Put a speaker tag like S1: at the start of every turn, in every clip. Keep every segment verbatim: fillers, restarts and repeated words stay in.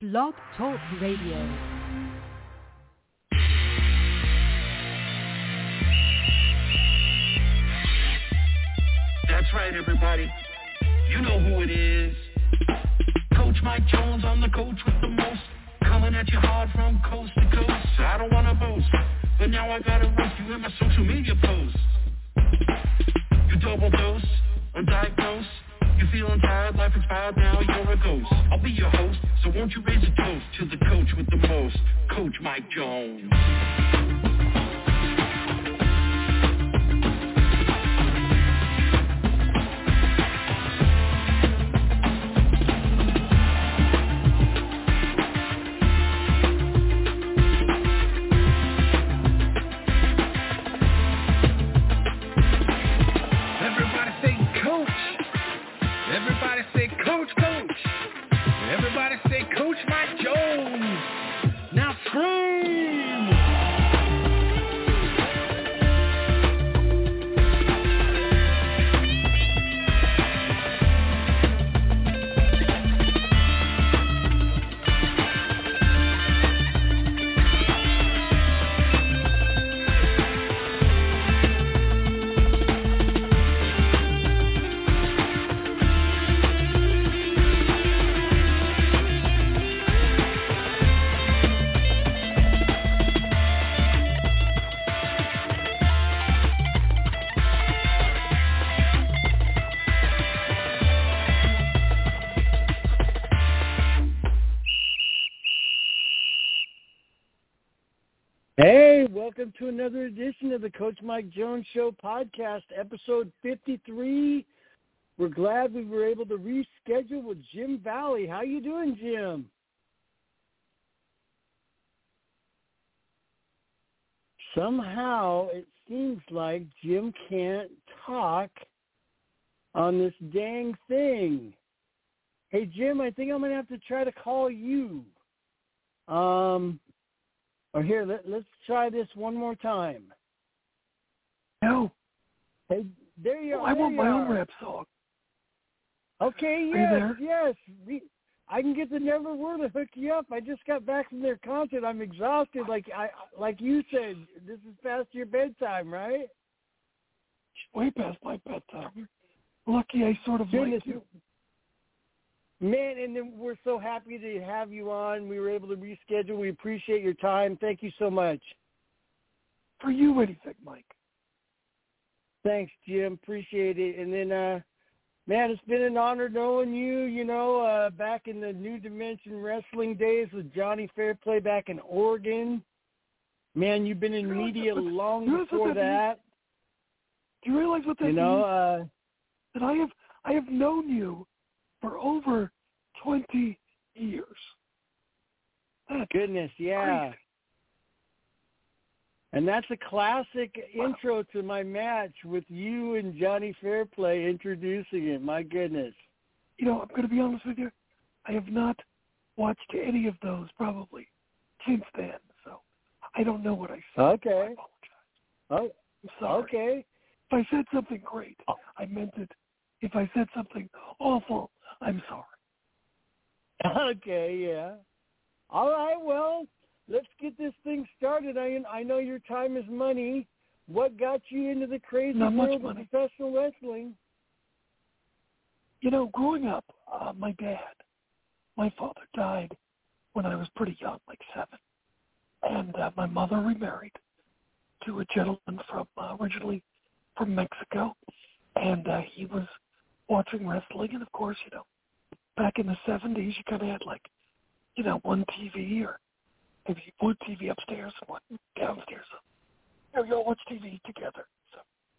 S1: Blog Talk Radio.
S2: That's right, everybody. You know who it is. Coach Mike Jones, I'm the coach with the most. Coming at you hard from coast to coast. I don't want to boast, but now I gotta roast you in my social media posts. You double dose, undiagnosed. You feeling tired, life expired, now you're a ghost. I'll be your host, so won't you raise a toast to the coach with the most, Coach Mike Jones.
S3: Hey, welcome to another edition of the Coach Mike Jones Show podcast, episode fifty-three. We're glad we were able to reschedule with Jim Valley. How you doing, Jim? Somehow it seems like Jim can't talk on this dang thing. Hey, Jim, I think I'm going to have to try to call you. Um... Or here, let, let's try this one more time.
S4: No.
S3: Hey, there you
S4: oh,
S3: are.
S4: I want my
S3: are.
S4: own rap song.
S3: Okay,
S4: are
S3: yes,
S4: you there?
S3: yes. We, I can get the Never Were to hook you up. I just got back from their concert. I'm exhausted. Like I, like you said, this is past your bedtime, right?
S4: Way past my bedtime. Lucky I sort of
S3: Goodness.
S4: like you.
S3: Man, and then we're so happy to have you on. We were able to reschedule. We appreciate your time. Thank you so much.
S4: For you, anything, Mike.
S3: Thanks, Jim. Appreciate it. And then, uh, man, it's been an honor knowing you, you know, uh, back in the New Dimension Wrestling days with Johnny Fairplay back in Oregon. Man, you've been in
S4: you
S3: media
S4: that,
S3: long
S4: you
S3: before
S4: that.
S3: that.
S4: Do you realize what that
S3: you know,
S4: means?
S3: Uh,
S4: that I have, I have known you for over twenty years. That's
S3: goodness, yeah.
S4: crazy.
S3: And that's a classic
S4: Wow.
S3: intro to my match with you and Johnny Fairplay introducing it. My goodness.
S4: You know, I'm going to be honest with you. I have not watched any of those probably since then, so I don't know what I said.
S3: Okay.
S4: I apologize.
S3: Oh,
S4: I'm sorry.
S3: okay.
S4: If I said something great, I meant it. If I said something awful, I'm sorry.
S3: Okay, yeah. All right, well, let's get this thing started. I I know your time is money. What got you into the crazy
S4: Not much
S3: world of
S4: money.
S3: professional wrestling?
S4: You know, growing up, uh, my dad, my father died when I was pretty young, like seven. And uh, my mother remarried to a gentleman from uh, originally from Mexico. And uh, he was watching wrestling. And, of course, you know, back in the seventies, you kind of had, like, you know, one T V or maybe one T V upstairs and one downstairs. So, you know, you all watch T V together. So,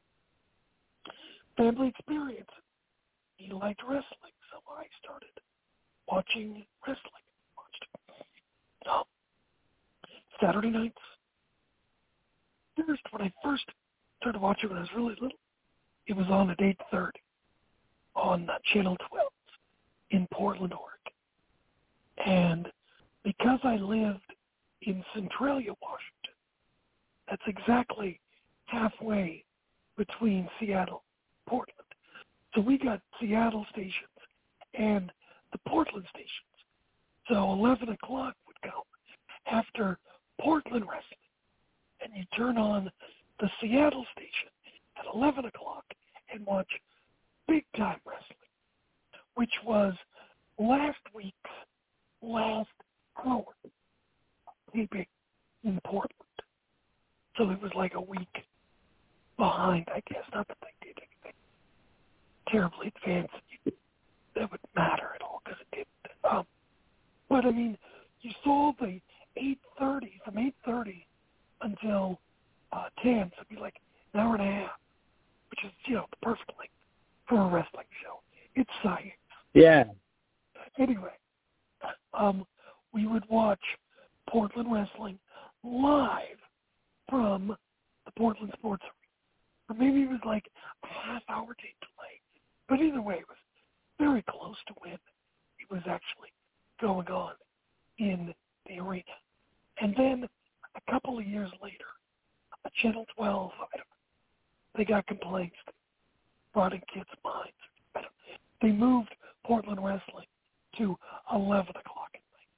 S4: family experience. He liked wrestling, so I started watching wrestling. Watched um, Saturday nights. First, when I first started watching when I was really little, it was on at eight thirty on uh, Channel twelve in Portland, Oregon. And because I lived in Centralia, Washington, that's exactly halfway between Seattle and Portland. So we got Seattle stations and the Portland stations. So eleven o'clock would come after Portland wrestling, and you turn on the Seattle station at eleven o'clock and watch big time wrestling, which was last week's last hour taping in Portland. So it was like a week behind, I guess. Not that they did anything terribly advanced that would matter at all, because it didn't. Um, but, I mean, you saw the eight thirty, from eight thirty until uh, ten, so it'd be like an hour and a half, which is, you know, the perfect length for a wrestling show. It's science.
S3: Yeah.
S4: Anyway, um, we would watch Portland wrestling live from the Portland Sports Arena. Or maybe it was like a half-hour tape delay. But either way, it was very close to when it was actually going on in the arena. And then a couple of years later, a Channel twelve, I don't know, they got complaints that brought in kids' minds. I don't, they moved Portland wrestling to eleven o'clock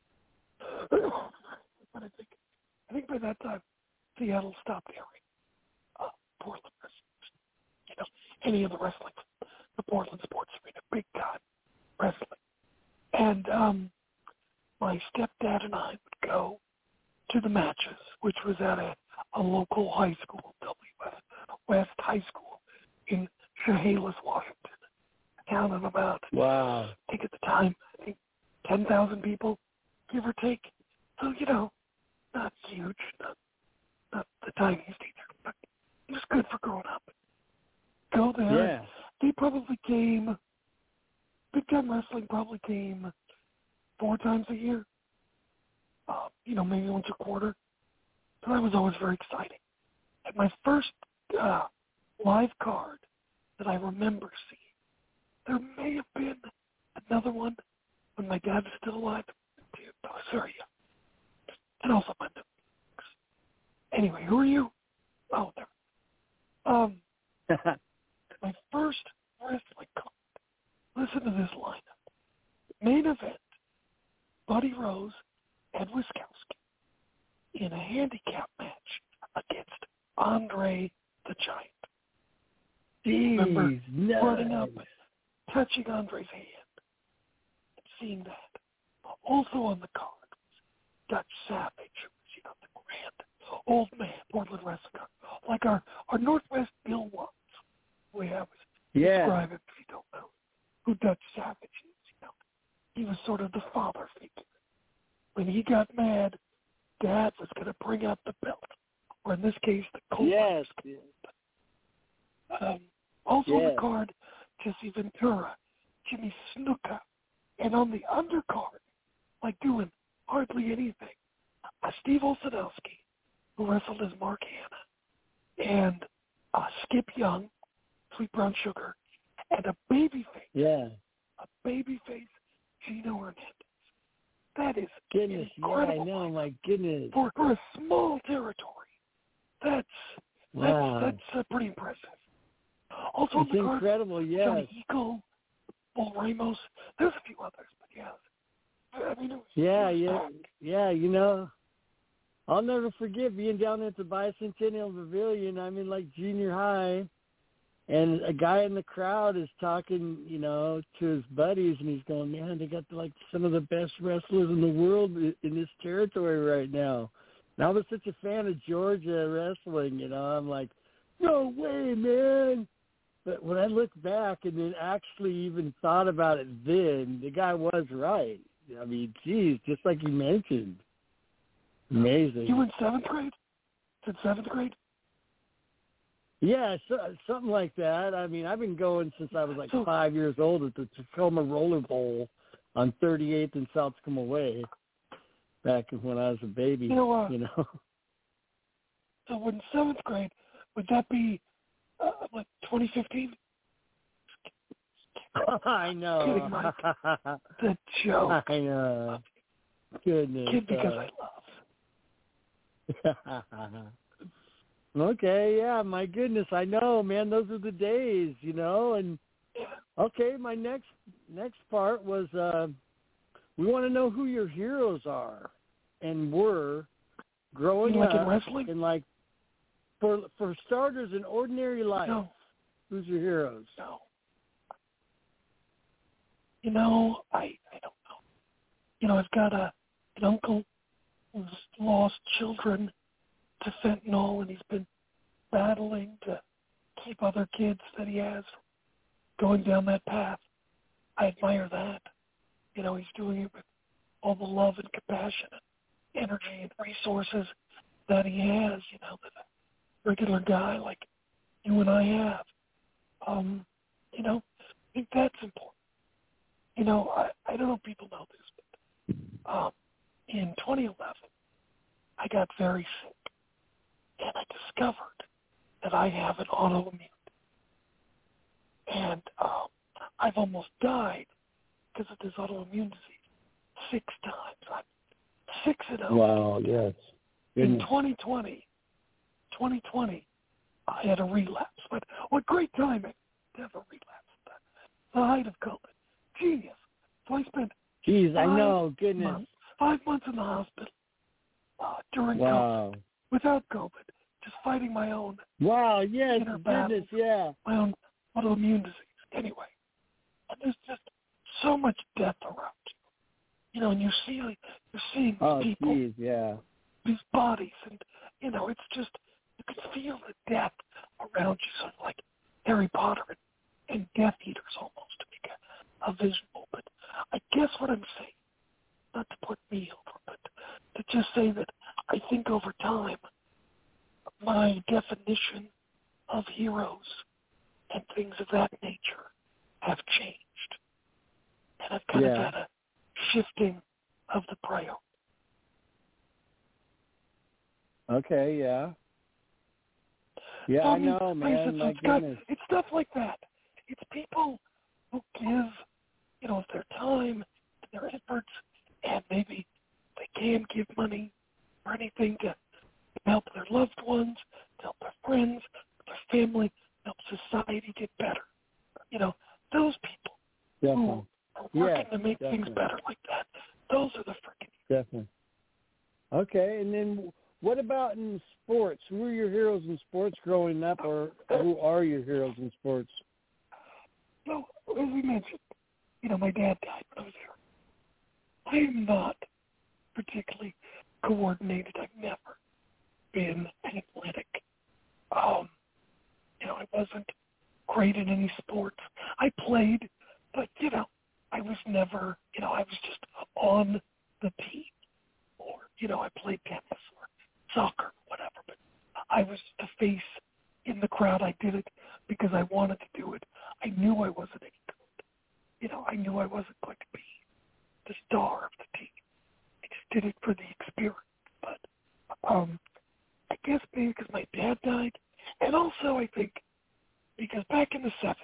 S4: at night. But I think, I think by that time, Seattle stopped airing uh, Portland wrestling. You know, any of the wrestling, the Portland Sports Arena, big time wrestling. And um, my stepdad and I would go to the matches, which was at a, a local high school, W S West High School in Chehalis, Washington. A town of about,
S3: wow.
S4: I think at the time, I think ten thousand people, give or take. So, you know, not huge, not, not the tiniest either, but it was good for growing up. Go there.
S3: Yeah.
S4: They probably came, Big Time Wrestling probably came four times a year. Uh, you know, maybe once a quarter. So that was always very exciting. And my first uh, live card that I remember seeing, there may have been another one when my dad was still alive. I was very young. And also my notes. Anyway, who are you? Oh, there. Um, my first wrestling card. Listen to this lineup. Main event, Buddy Rose and Wiskowski in a handicap match against Andre the Giant.
S3: Jeez,
S4: Remember
S3: nice.
S4: running up, touching Andre's hand, and seeing that. Also on the card was Dutch Savage, who was, you know, the grand old man, Portland wrestler, like our, our Northwest Bill Watts. The way I was
S3: yeah.
S4: describe him, if you don't know who Dutch Savage is. You know, he was sort of the father figure. When he got mad, Dad was going to bring out the belt, or in this case, the cold.
S3: Yes.
S4: Um, also
S3: yes.
S4: on the card, Jesse Ventura, Jimmy Snuka, and on the undercard, like doing hardly anything, uh, Steve Olszanowski, who wrestled as Mark Hanna, and uh, Skip Young, Sweet Brown Sugar, and a babyface.
S3: Yeah.
S4: A babyface, Gino Hernandez. That is
S3: Goodness,
S4: incredible.
S3: yeah, I know, my goodness.
S4: For, for a small territory, that's
S3: wow.
S4: that's, that's uh, pretty impressive. Also,
S3: it's
S4: on the card,
S3: incredible, yes.
S4: Johnny Eagle, Bull Ramos. There's a few others, but yeah. I mean, it was,
S3: yeah,
S4: it was
S3: yeah,
S4: back.
S3: yeah. You know, I'll never forget being down at the Bicentennial Pavilion. I'm in like junior high, and a guy in the crowd is talking, you know, to his buddies, and he's going, "Man, they got like some of the best wrestlers in the world in this territory right now." And I was such a fan of Georgia wrestling, you know. I'm like, "No way, man!" But when I look back and then actually even thought about it, then the guy was right. I mean, geez, just like you mentioned, amazing.
S4: You were in seventh grade? In seventh grade?
S3: Yeah, so, something like that. I mean, I've been going since I was like
S4: so,
S3: five years old at the Tacoma Roller Bowl on thirty-eighth and South Tacoma Way back when I was a baby,
S4: you know. Uh,
S3: you know.
S4: So in seventh grade, would that be, uh, what, twenty fifteen?
S3: I know.
S4: Kidding, Mike. The joke.
S3: I know. Goodness.
S4: Kid because
S3: uh,
S4: I love.
S3: Okay, yeah, my goodness, I know, man, those are the days, you know, and okay, my next next part was uh, we want to know who your heroes are and were growing
S4: you like
S3: up.
S4: in wrestling?
S3: And like, for for starters, in ordinary life,
S4: No.
S3: who's your heroes?
S4: No. You know, I, I don't know. You know, I've got a an uncle who's lost children to fentanyl, and he's been battling to keep other kids that he has going down that path. I admire that. You know, he's doing it with all the love and compassion and energy and resources that he has, you know, that a regular guy like you and I have. Um, you know, I think that's important. You know, I, I don't know if people know this, but um, in twenty eleven, I got very sick, and I discovered that I have an autoimmune. And um, I've almost died because of this autoimmune disease six times. I'm six and oh.
S3: Wow, yes.
S4: In twenty twenty, twenty twenty, I had a relapse. But what great timing to have a relapse. The height of COVID. Genius. So I spent
S3: Jeez,
S4: five
S3: I know, goodness.
S4: months, five months in the hospital uh, during
S3: Wow.
S4: COVID, without COVID, just fighting my own
S3: Wow, yes,
S4: inner
S3: goodness,
S4: battles,
S3: yeah.
S4: my own autoimmune disease. Anyway, and there's just so much death around you. You know, and you see, you're seeing
S3: Oh,
S4: people,
S3: geez, yeah.
S4: these bodies, and, you know, it's just, you can feel the death around you, sort of like Harry Potter and, and Death Eaters almost, to make a, a visual. But I guess what I'm saying, not to put me over, but to just say that I think over time, my definition of heroes and things of that nature have changed. And I've kind
S3: Yeah.
S4: of had a shifting of the priority.
S3: Okay, yeah. Yeah,
S4: So,
S3: I
S4: I mean,
S3: know,
S4: like I
S3: man,
S4: said, so
S3: my
S4: it's, got,
S3: goodness.
S4: it's stuff like that. It's people who give, you know, their time and their efforts, and maybe they can give money or anything to help their loved ones, to help their friends, their family, help society get better. You know, those people
S3: Definitely.
S4: who are working
S3: Yeah,
S4: to make
S3: definitely.
S4: things better like that, those are the freaking
S3: Definitely. Okay, and then what about in sports? Who are your heroes in sports growing up, or who are your heroes in sports?
S4: So, as we mentioned, you know, my dad died when I was there. I am not particularly coordinated. I've never been athletic. Um, you know, I wasn't great in any sports. I played, but, you know, I was never, you know, I was just on the team. Or, you know, I played tennis or soccer, whatever. But I was the face in the crowd. I did it because I wanted to do it. I knew I wasn't any good. You know, I knew I wasn't going to be the star of the team. I just did it for the experience. But um, I guess maybe because my dad died, and also I think because back in the seventies,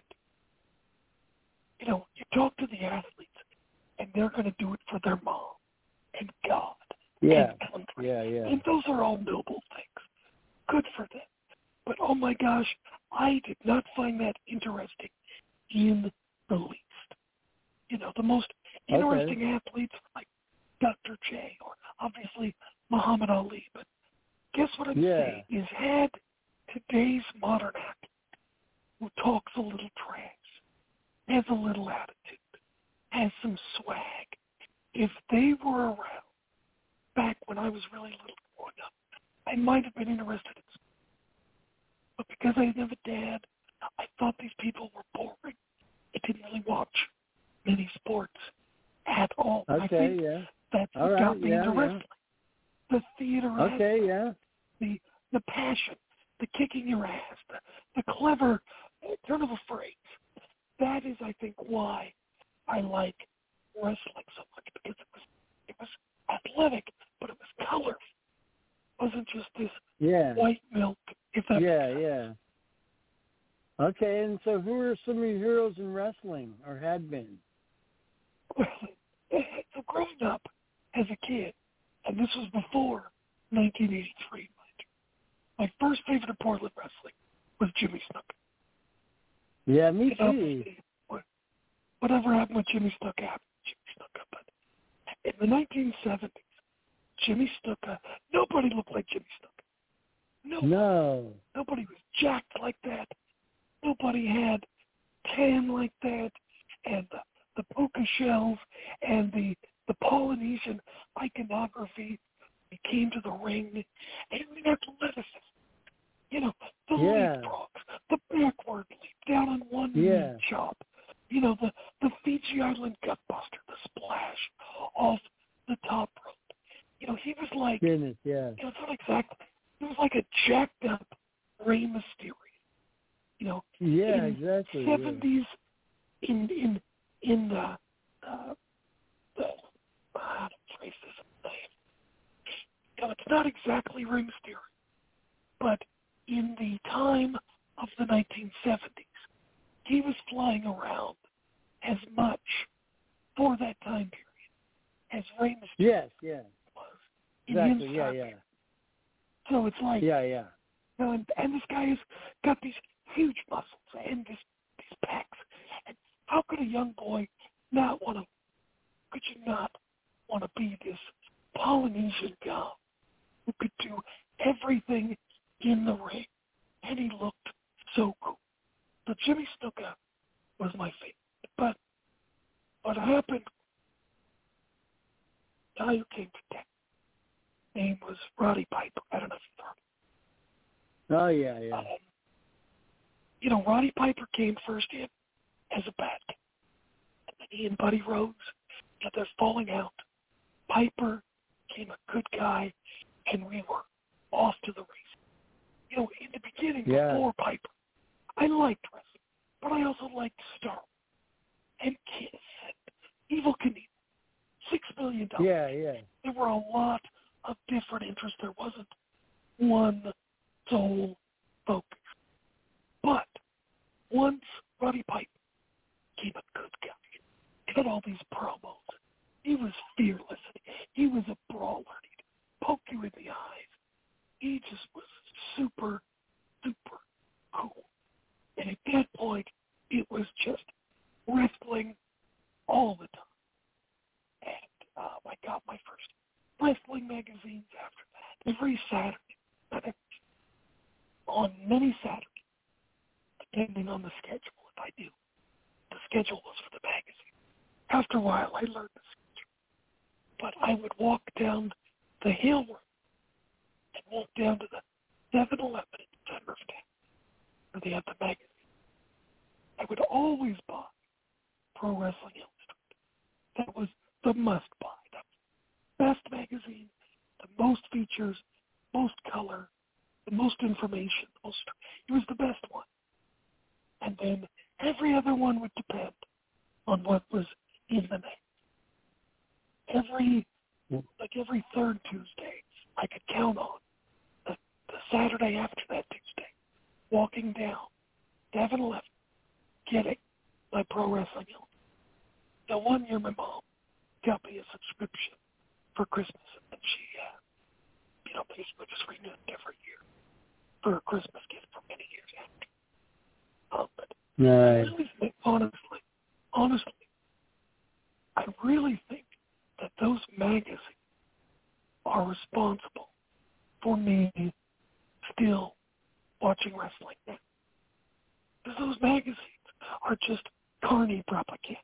S4: you know, you talk to the athletes, and they're going to do it for their mom and God
S3: Yeah,
S4: and country.
S3: yeah, yeah.
S4: And those are all noble things. Good for them. But, oh, my gosh, I did not find that interesting in the least. You know, the most interesting
S3: Okay.
S4: athletes like Doctor J or obviously Muhammad Ali. But guess what I'm
S3: Yeah.
S4: saying is had today's modern athlete who talks a little trash, has a little attitude, has some swag, if they were around back when I was really little growing up, I might have been interested in sports. But because I didn't have a dad, I thought these people were boring. I didn't really watch many sports at all.
S3: Okay,
S4: I think
S3: yeah.
S4: that's
S3: All
S4: what
S3: right,
S4: got me
S3: yeah,
S4: into
S3: yeah.
S4: wrestling. The theater
S3: Okay,
S4: aspect,
S3: yeah.
S4: the the passion, the kicking your ass, the, the clever turn of a phrase. That is, I think, why I like wrestling so much, because it was it was athletic, but it was colorful. It wasn't just this
S3: Yeah.
S4: white milk, if that
S3: Yeah,
S4: makes sense.
S3: yeah. Okay, and so who are some of your heroes in wrestling, or had been?
S4: Well, so growing up as a kid, and this was before nineteen eighty-three, my first favorite of Portland wrestling was Jimmy Snuka.
S3: Yeah, me
S4: And
S3: too.
S4: obviously, what, whatever happened with Jimmy Snuka happened with Jimmy Snuka, but In the nineteen seventies, Jimmy Snuka, nobody looked like Jimmy Snuka. Nobody.
S3: No.
S4: Nobody was jacked like that. Nobody had tan like that, and the, the puka shells and the, the Polynesian iconography. He came to the ring, and he had athleticism. You know, the
S3: Yeah.
S4: leapfrogs, the backward leap, down on one
S3: Yeah.
S4: knee chop. You know, the, the Fiji Island gutbuster, the splash off the top rope. You know, he was like,
S3: Goodness, yeah.
S4: you know, it's not exactly, he was like a jacked up Rey Mysterio. You know,
S3: Yeah,
S4: in
S3: exactly.
S4: seventies, yeah. in in in the, uh, the how to phrase this name? You know, it's not exactly Rey Mysterio, but in the time of the nineteen seventies, he was flying around as much for that time period as Rey Mysterio
S3: Yes, yeah.
S4: was in
S3: Exactly,
S4: his
S3: yeah,
S4: time
S3: yeah.
S4: period. So it's like,
S3: Yeah, yeah.
S4: you know, and, and this guy has got these huge muscles and this, these pecs. And how could a young boy not want to, could you not want to be this Polynesian guy who could do everything in the ring? And he looked so cool. So Jimmy Snuka was my favorite. But what happened, the guy who came to death, name was Roddy Piper. I don't know if you've heard of him.
S3: Oh, yeah, yeah.
S4: Um, you know, Roddy Piper came first in as a bad guy. And then he and Buddy Rhodes, you know, they're falling out. Piper became a good guy, and we were off to the races. You know, in the beginning,
S3: Yeah.
S4: before Piper, I liked wrestling, but I also liked Star and Kiss and Evil Knievel. Six million dollars.
S3: Yeah, yeah.
S4: There were a lot of different interests. There wasn't one sole focus. But once Roddy Piper became a good guy, cut all these promos, he was fearless. He was a brawler. He'd poke you in the eyes. He just was super, super cool. And at that point, it was just wrestling all the time. And um, I got my first wrestling magazines after that. Every Saturday, on many Saturdays, depending on the schedule, if I do. The schedule was for the magazine. After a while, I learned the schedule. But I would walk down the hill and walk down to the seven eleven in the center of town where they had the magazine. I would always buy Pro Wrestling Illustrated. That was the must-buy. That was the best magazine, the most features, most color, the most information. The most, it was the best one. And then every other one would depend on what was in the magazine. Every, like every third Tuesday, I could count on the, the Saturday after that Tuesday, walking down seven eleven, getting my Pro Wrestling Illustrated. Now, one year my mom got me a subscription for Christmas, and she, uh, you know, basically just renewed it every year for a Christmas gift for many years after. Um, but
S3: Nice.
S4: I really think, honestly, honestly, I really think that those magazines are responsible for me still watching wrestling now. Because those magazines are just carny propaganda.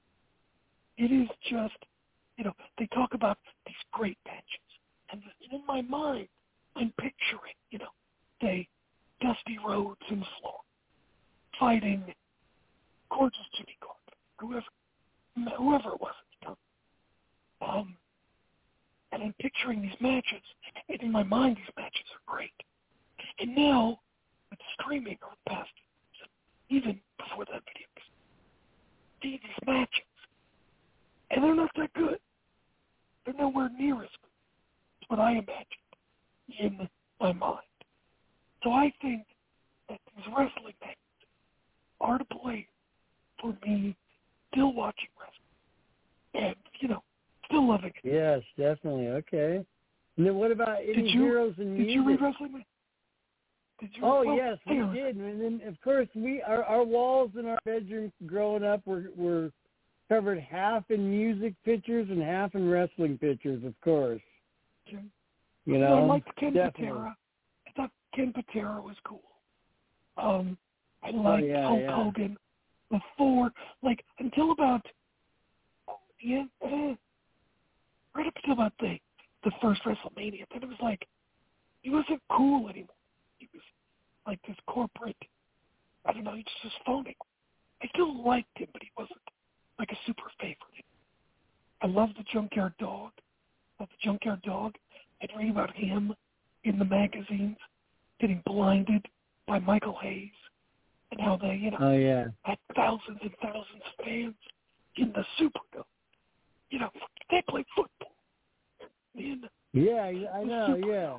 S4: It is just, you know, they talk about these great matches. And in my mind, I'm picturing, you know, say, Dusty Rhodes and Floor fighting gorgeous Jimmy Garvin, whoever, whoever it was at the time. Um, and I'm picturing these matches, and in my mind, these matches are great. And now, with streaming over the past, even before that video, see these matches, and they're not that good. They're nowhere near as good as what I imagined in my mind. So I think that these wrestling matches are to blame for me still watching wrestling and, you know, still loving it.
S3: Yes, definitely. Okay. And then what about any
S4: did you,
S3: heroes in
S4: did
S3: music?
S4: you read wrestling? Did you?
S3: Oh,
S4: well,
S3: yes, we
S4: on.
S3: did. And then, of course, we our, our walls in our bedroom growing up were, were covered half in music pictures and half in wrestling pictures, of course.
S4: Jim.
S3: You know,
S4: I liked Ken
S3: definitely.
S4: Patera. I thought Ken Patera was cool. Um, I liked
S3: oh, yeah,
S4: Hulk
S3: yeah.
S4: Hogan before, like, until about, yeah, eh, right up until about the, the first WrestleMania. Then it was like, he wasn't cool anymore. He was like this corporate, I don't know, he was just phony. I still liked him, but he wasn't like a super favorite. I loved the Junkyard Dog. I loved the Junkyard Dog. I'd read about him in the magazines, getting blinded by Michael Hayes, and how they, you know,
S3: Oh, yeah.
S4: had thousands and thousands of fans in the Superdome. You know, they play football in
S3: Yeah, I know,
S4: Superdome.
S3: yeah.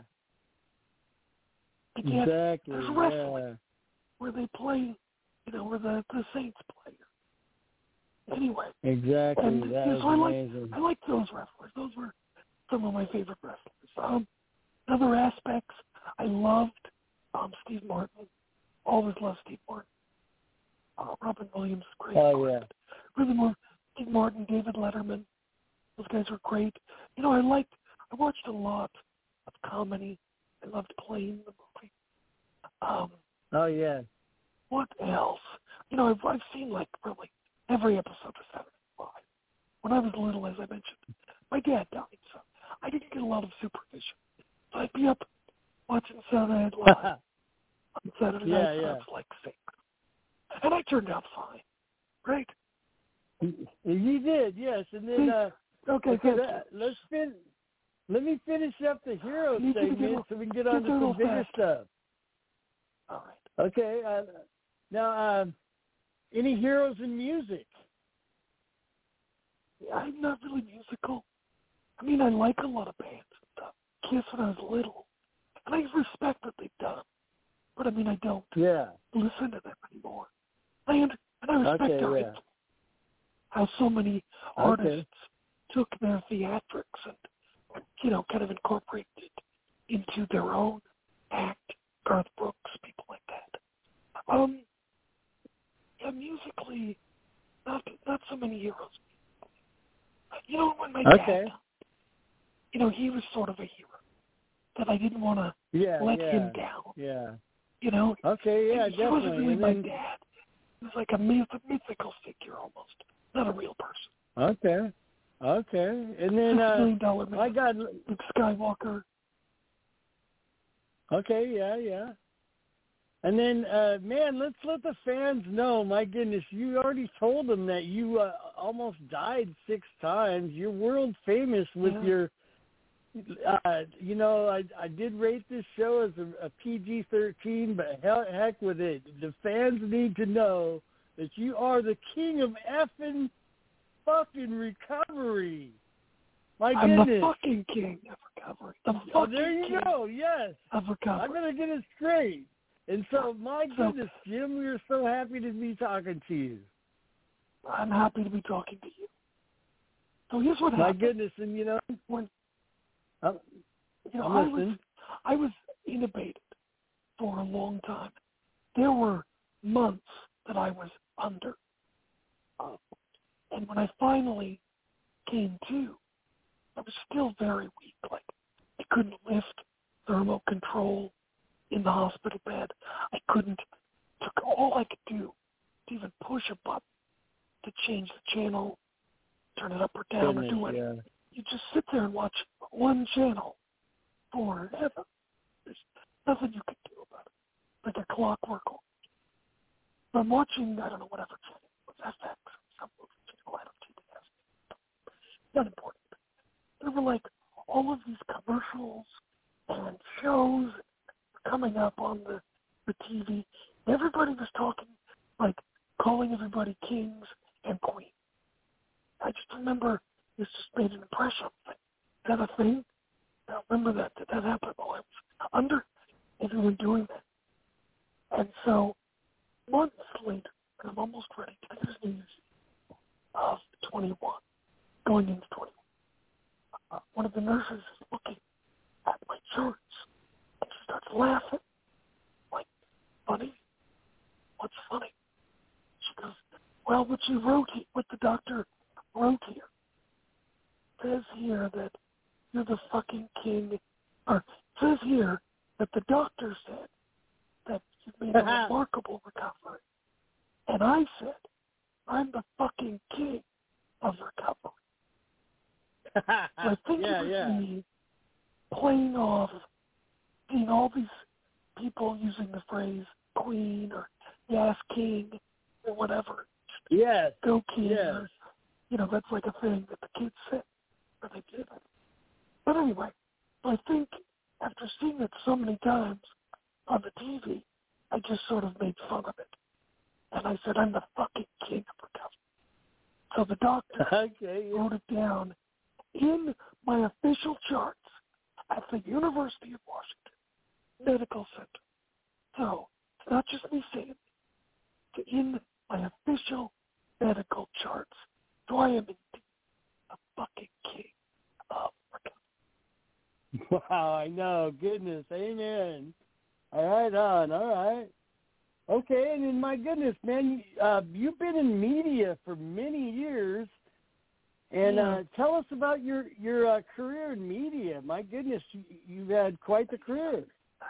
S4: And yet,
S3: Exactly,
S4: there's wrestling
S3: yeah.
S4: where they play, you know, where the, the Saints play. Anyway.
S3: Exactly,
S4: And
S3: that
S4: yeah,
S3: was
S4: so I like
S3: amazing.
S4: I like those wrestlers. Those were some of my favorite wrestlers. Um, other aspects, I loved um, Steve Martin. Always loved Steve Martin. Uh, Robin Williams, great.
S3: Oh, yeah.
S4: Really more Steve Martin, David Letterman. Those guys were great. You know, I liked, I watched a lot of comedy. I loved playing the movie. Um,
S3: Oh, yeah.
S4: what else? You know, I've, I've seen, like, really every episode of Saturday Night Live. When I was little, as I mentioned, my dad died, so I didn't get a lot of supervision. So I'd be up watching Saturday Night Live on Saturday
S3: Yeah,
S4: night when I
S3: yeah.
S4: was like six. And I turned out fine, right?
S3: You did, yes. And then, uh,
S4: Okay,
S3: okay,
S4: thank
S3: that, let's fin- let me finish up the hero
S4: You need to get
S3: segment
S4: a-
S3: so we can get on
S4: get
S3: to
S4: a
S3: some
S4: little
S3: bigger
S4: faster.
S3: stuff.
S4: All right.
S3: Okay. Uh, now, um, any heroes in music?
S4: Yeah, I'm not really musical. I mean, I like a lot of bands and stuff. Kiss when I was little. And I respect what they've done. But, I mean, I don't
S3: Yeah.
S4: listen to them anymore. And, and I respect
S3: Okay,
S4: their
S3: yeah.
S4: influence. How so many artists took their theatrics and, you know, kind of incorporated it into their own act. Garth Brooks, people like that. Um, yeah, musically, not not so many heroes. You know, when my
S3: Okay.
S4: dad, you know, he was sort of a hero that I didn't want to
S3: Yeah,
S4: let
S3: yeah.
S4: him down.
S3: Yeah.
S4: You know,
S3: Okay, yeah,
S4: he, he wasn't
S3: definitely.
S4: really
S3: And
S4: my
S3: then,
S4: dad. He was like a myth, a mythical figure almost, not a real person.
S3: okay. Okay. And then,
S4: Six
S3: uh,
S4: million dollar man,
S3: I got,
S4: Luke Skywalker.
S3: okay, yeah, yeah. And then, uh, man, let's let the fans know, my goodness, you already told them that you uh, almost died six times. You're world famous with
S4: Yeah.
S3: your, uh, you know, I, I did rate this show as a, a P G thirteen, but hell, heck with it. The fans need to know that you are the king of effing fucking recovery. My
S4: I'm
S3: goodness.
S4: the fucking king of recovery. The fucking
S3: Oh, there you
S4: king
S3: go, yes.
S4: of recovery.
S3: I'm going to get it straight. And so, my
S4: So-
S3: goodness, Jim, we are so happy to be talking to you.
S4: I'm happy to be talking to you. So here's what
S3: My
S4: happened.
S3: goodness, and you know,
S4: When,
S3: I'm,
S4: you know,
S3: I'm
S4: I was
S3: listening.
S4: I was intubated for a long time. There were months that I was under. Uh, and when I finally came to, I was still very weak. Like, I couldn't lift the remote control in the hospital bed. I couldn't, took all I could do to even push a button to change the channel, turn it up or down,
S3: Goodness,
S4: or do anything.
S3: yeah.
S4: You just sit there and watch one channel forever. There's nothing you can do about it. Like a clockwork. So I'm watching, I don't know, whatever channel. It was F X, some movie channel, I don't T B S. Not important. There were like all of these commercials and shows coming up on the, the T V. Everybody was talking, like calling everybody kings and queens. I just remember this just made an impression. Like, is that a thing? I remember that. Did that happen while I was under everyone doing that? And so months later, and I'm almost ready. Today's New Year's Eve of twenty-one, going into twenty-one. Uh, one of the nurses is looking at my charts, and she starts laughing. Like, funny? What's funny? She goes, well, what you wrote, what the doctor wrote here. It says here that you're the fucking king, or it says here that the doctor said that you've made a remarkable recovery. And I said, I'm the fucking king of recovery. So I think
S3: yeah,
S4: it was
S3: yeah.
S4: me playing off, seeing all these people using the phrase queen or yes, king, or whatever.
S3: Yes.
S4: Go king.
S3: Yes.
S4: Or, you know, that's like a thing that the kids say. Or they did. But anyway, I think after seeing it so many times on the T V, I just sort of made fun of it. And I said, I'm the fucking king of recovery. So the doctor
S3: okay, yeah.
S4: wrote it down in my official charts at the University of Washington Medical Center. So it's not just me saying it. It's in my official medical charts. So I am indeed a fucking king of recovery.
S3: Wow, I know. Goodness. Amen. All right, on. All right. Okay, and then my goodness, man, uh, you've been in media for many years. And
S4: Yeah.
S3: uh, tell us about your your uh, career in media. My goodness, you, you've had quite the career.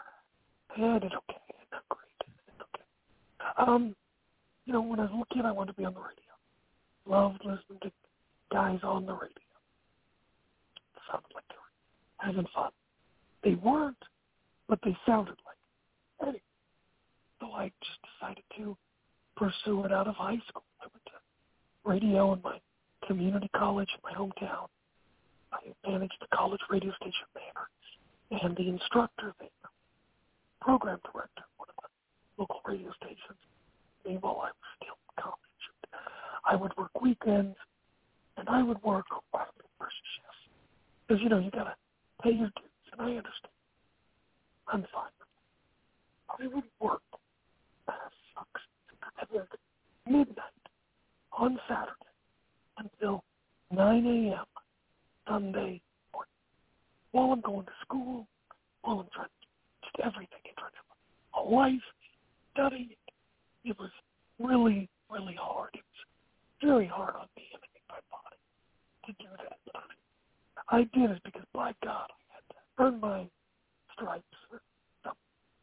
S4: I did okay. Not great. Okay. Um, you know, when I was a little kid, I wanted to be on the radio. Loved listening to guys on the radio. It sounded like they were having fun. They weren't, but they sounded like it. Anyway, so I just decided to pursue it out of high school. I went to radio in my community college in my hometown. I managed the college radio station there, and the instructor there, program director, one of the local radio stations, me while I was still in college. I would work weekends, and I would work after first shifts. Because, you know, you got to pay your dues, and I understand. I'm fine with it. I would work, that sucks, at like midnight on Saturday until nine a.m. Sunday morning. While I'm going to school, while I'm trying to just everything, and trying to have a life, study. It was really, really hard. It was very hard on me and my body to do that. But I did it because, by God, I had to earn my stripes or something.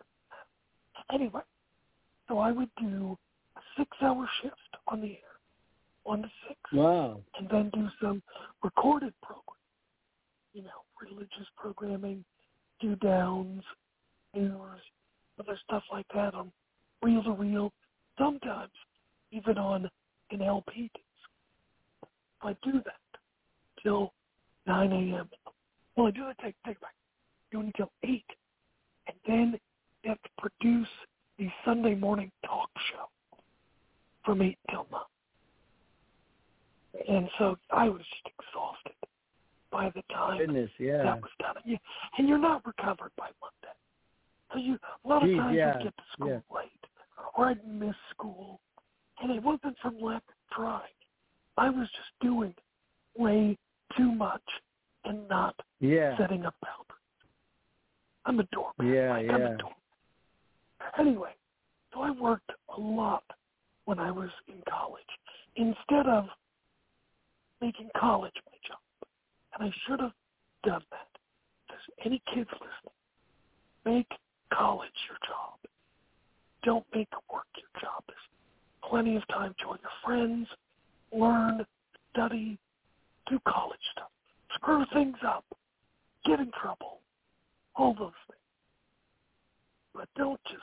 S4: Anyway, so I would do a six-hour shift on the air, one to six.
S3: Wow.
S4: And then do some recorded programming, you know, religious programming, do downs, news, other stuff like that on reel-to-reel, sometimes even on an L P disc. I do that till nine a.m. Well, I do that, take, take it back, do it until eight. And then you have to produce the Sunday morning talk show from eight till nine. And so I was just exhausted by the time
S3: Goodness, yeah.
S4: that was done. And, you, and you're not recovered by Monday. So you, a lot of
S3: Jeez,
S4: times
S3: yeah,
S4: I'd get to school
S3: yeah.
S4: late, or I'd miss school. And it wasn't from lack of trying. I was just doing way too much and not
S3: Yeah.
S4: setting up boundaries. I'm a doorman.
S3: Yeah,
S4: Mike.
S3: yeah.
S4: I'm a doorman. Anyway, so I worked a lot when I was in college instead of making college my job. And I should have done that. If there's any kids listening, make college your job. Don't make work your job. There's plenty of time. Join your friends, learn, study, do college stuff. Screw things up. Get in trouble. All those things. But don't just...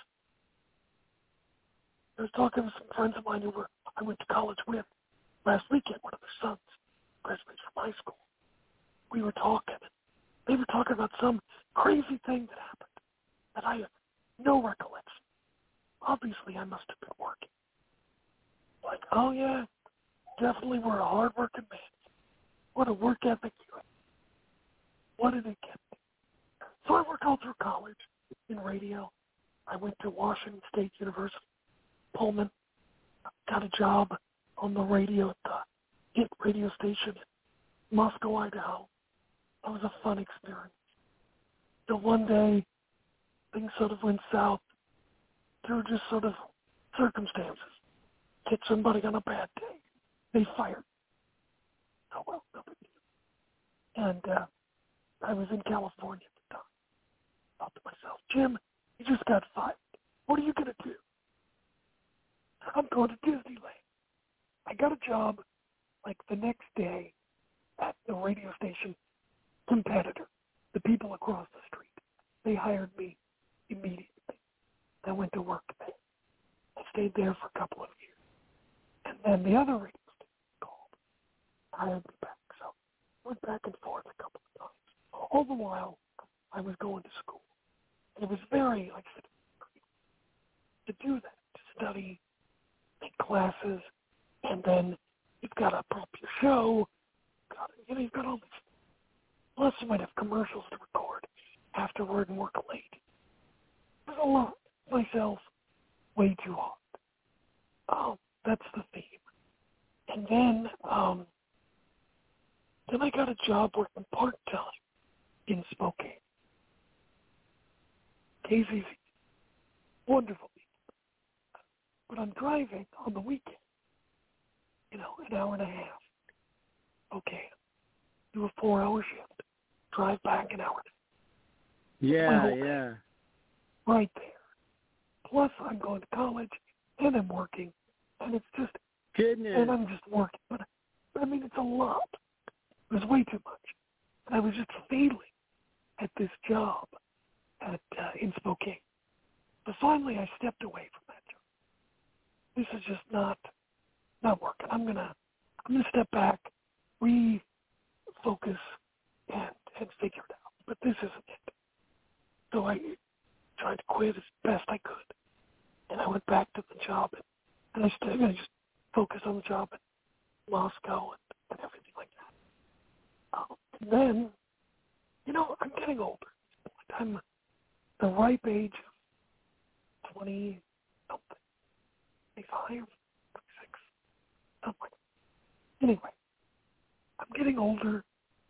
S4: I was talking to some friends of mine who were I went to college with last weekend. One of their sons graduated from high school. We were talking. They were talking about some crazy thing that happened that I have no recollection. Obviously, I must have been working. Like, oh yeah, definitely we're a hard-working man. What a work ethic you have. What did it get me? So I worked all through college in radio. I went to Washington State University, Pullman, got a job on the radio at the hit radio station in Moscow, Idaho. That was a fun experience. So one day, things sort of went south through just sort of circumstances. Hit somebody on a bad day. They fired. Oh, well, no big deal. And uh, I was in California at the time. I thought to myself, Jim, you just got fired. What are you going to do? I'm going to Disneyland. I got a job like the next day at the radio station competitor, the people across the street. They hired me immediately. I went to work there. I stayed there for a couple of years. And then the other radio station called, hired me back. So I went back and forth a couple of times. All the while, I was going to school. And it was very, like I said, to do that, to study, take classes, and then you've got to prep your show. Got, you know, you've got all this. Plus, you might have commercials to record afterward and work late. There's a lot. Myself, way too hard. Oh, that's the theme. And then, um, then I got a job working part-time in Spokane. K Z Z. Wonderful people. But I'm driving on the weekend. You know, an hour and a half. Okay. Do a four-hour shift. Drive back an hour.
S3: Yeah, yeah.
S4: Right there. Plus, I'm going to college, and I'm working, and it's just,
S3: Goodness.
S4: and I'm just working. But, but I mean, it's a lot. It was way too much. And I was just failing at this job at uh, in Spokane. But finally, I stepped away from that job. This is just not not working. I'm gonna I'm gonna step back, refocus, and and figure it out. But this isn't it. So I tried to quit as best I could. And I went back to the job, and, and I, st- I just focused on the job in Moscow and, and everything like that. Um, and then, you know, I'm getting older. I'm the ripe age of twenty something, twenty-five, twenty-six, something like that. Anyway, I'm getting older.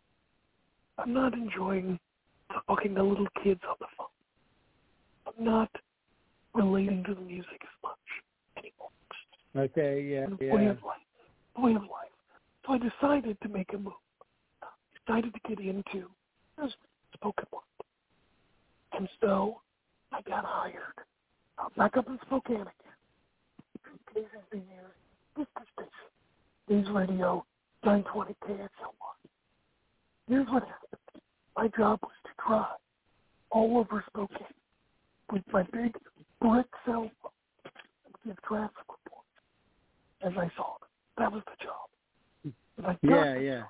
S4: I'm not enjoying talking to little kids on the phone. I'm not relating to the music as much anymore.
S3: Okay, yeah,
S4: the
S3: yeah.
S4: way of life. The way of life. So I decided to make a move. I decided to get into spoken word. And so I got hired uh, back up in Spokane again. K Z Z years, fifty station, News Radio, nine twenty K X L Y. Here's what happened. My job was to drive all over Spokane with my big brick cell phone and give traffic reports as I saw it. That was the job. And I got
S3: Yeah,
S4: the
S3: yeah.
S4: job.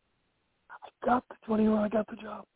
S4: I got the, twenty year old I got the job?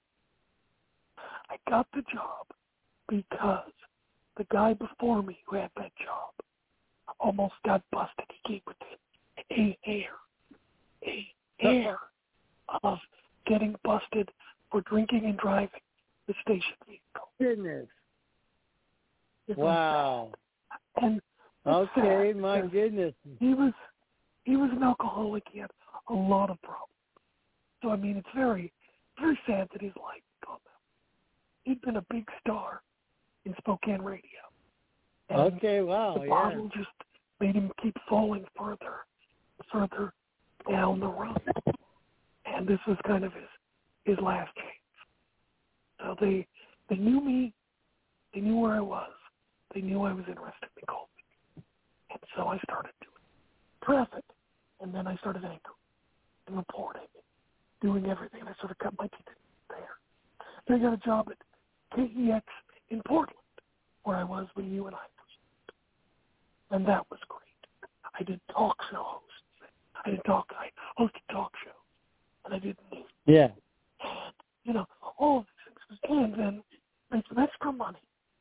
S4: I got the job because the guy before me who had that job almost got busted. He came within a hair, a hair of getting busted for drinking and driving the station vehicle.
S3: Goodness.
S4: It was
S3: Wow.
S4: sad. And
S3: okay,
S4: sad
S3: my
S4: because
S3: goodness.
S4: He was he was an alcoholic. He had a lot of problems. So I mean, it's very very sad that his life gone down. He'd been a big star in Spokane radio. And
S3: Okay, wow,
S4: the
S3: yeah.
S4: bottle just made him keep falling further, further down the road. And this was kind of his his last chance. So they they knew me, they knew where I was, they knew I was interested. They called me, and so I started doing traffic, and then I started anchoring and reporting, doing everything. I sort of cut my teeth in there. Then I got a job at K E X in Portland, where I was when you and I first, and that was great. I did talk show hosts. I did talk. I hosted talk shows, and I did news.
S3: Yeah.
S4: And, you know, all of these things. And then made some extra money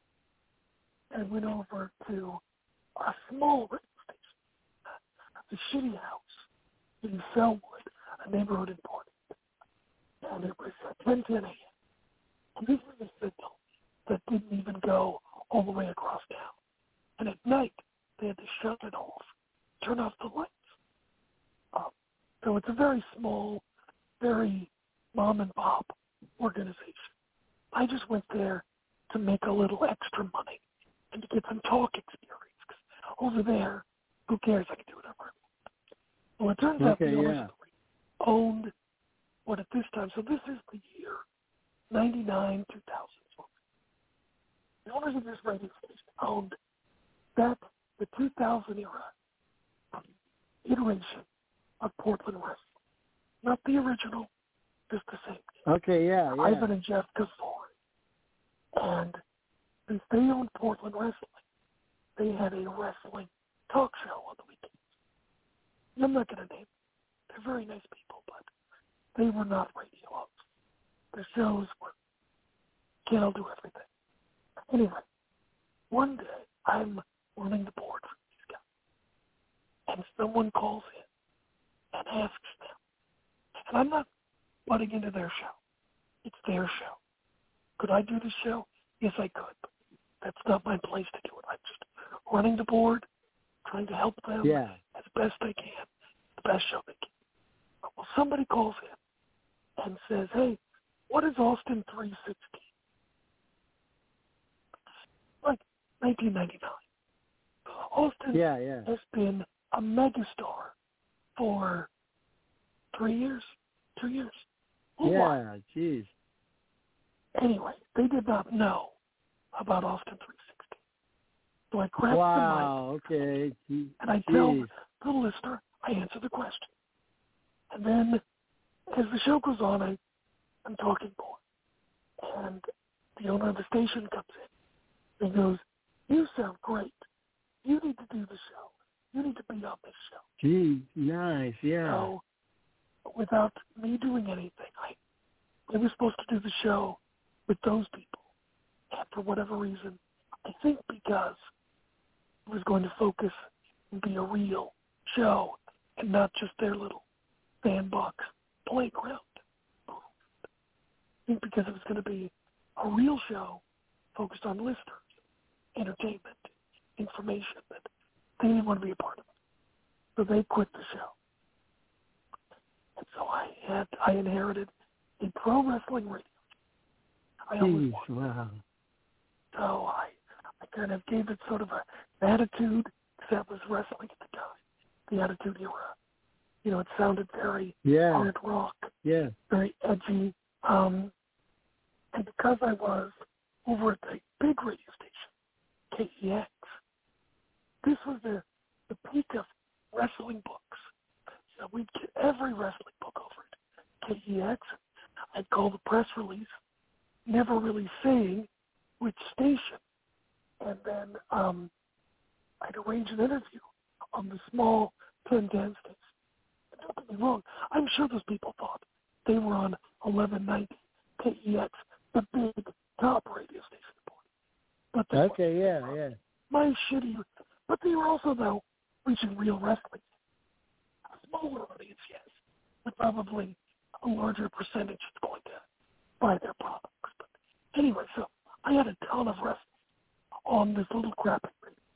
S4: and went over to a small radio station, the Shitty House in Selwood, a neighborhood in Portland. And it was at ten ten a.m. And this was a signal that didn't even go all the way across town. And at night, they had to shut it off, turn off the lights. Um, so it's a very small, very mom and pop organization. I just went there to make a little extra money and to get some talk experience. Because over there, who cares? I can do whatever I want. Well, it turns out
S3: Okay,
S4: the owners
S3: yeah.
S4: of the radio own time. So this is the year ninety-nine, two thousand. The owners of this radio station owned that, the two thousand era iteration of Portland wrestling. Not the original, just the same.
S3: Okay, yeah, yeah.
S4: Ivan and Jeff Kafori. And since they owned Portland wrestling, they had a wrestling talk show on the weekends. I'm not going to name them. They're very nice people, but they were not radio hosts. Their shows were, can't all do everything. Anyway, one day I'm running the board for these guys, and someone calls in and asks them, and I'm not butting into their show. It's their show. Could I do the show? Yes, I could. But that's not my place to do it. I'm just running the board, trying to help them
S3: yeah.
S4: as best I can, the best show they can. Well, somebody calls in and says, hey, what is Austin three sixteen? Like nineteen ninety-nine. Austin
S3: yeah, yeah.
S4: has been a megastar for three years, two years. Oh,
S3: yeah, jeez.
S4: Anyway, they did not know about Austin three sixty. So I grabbed
S3: wow,
S4: the mic,
S3: okay.
S4: and I tell the listener, I answer the question. And then as the show goes on, I, I'm talking more. And the owner of the station comes in and goes, you sound great. You need to do the show. You need to be on this show.
S3: Gee, nice, yeah.
S4: So without me doing anything, I, I was supposed to do the show with those people. And for whatever reason, I think because it was going to focus and be a real show and not just their little sandbox playground. I think because it was going to be a real show focused on listeners, entertainment, information, that they didn't want to be a part of it. So they quit the show. And so I had, I inherited a pro wrestling radio. I always
S3: Jeez,
S4: wanted.
S3: wow.
S4: So I, I kind of gave it sort of a, an attitude, because that was wrestling at the time, the Attitude Era. You know, it sounded very
S3: yeah.
S4: hard rock,
S3: yeah.
S4: very edgy. Um, and because I was over at the big radio station, K E X, this was the, the peak of wrestling books. So we'd get every wrestling book over at K E X. I'd call the press release, never really saying which station. And then um, I'd arrange an interview on the small ten ten station. Don't get me wrong, I'm sure those people thought they were on eleven ninety K E X, the big top radio station. But
S3: okay, yeah, yeah.
S4: My shitty, but they were also, though, reaching real wrestling. A smaller audience, yes, but probably a larger percentage is going to buy their products. But anyway, so I had a ton of wrestling on this little crappy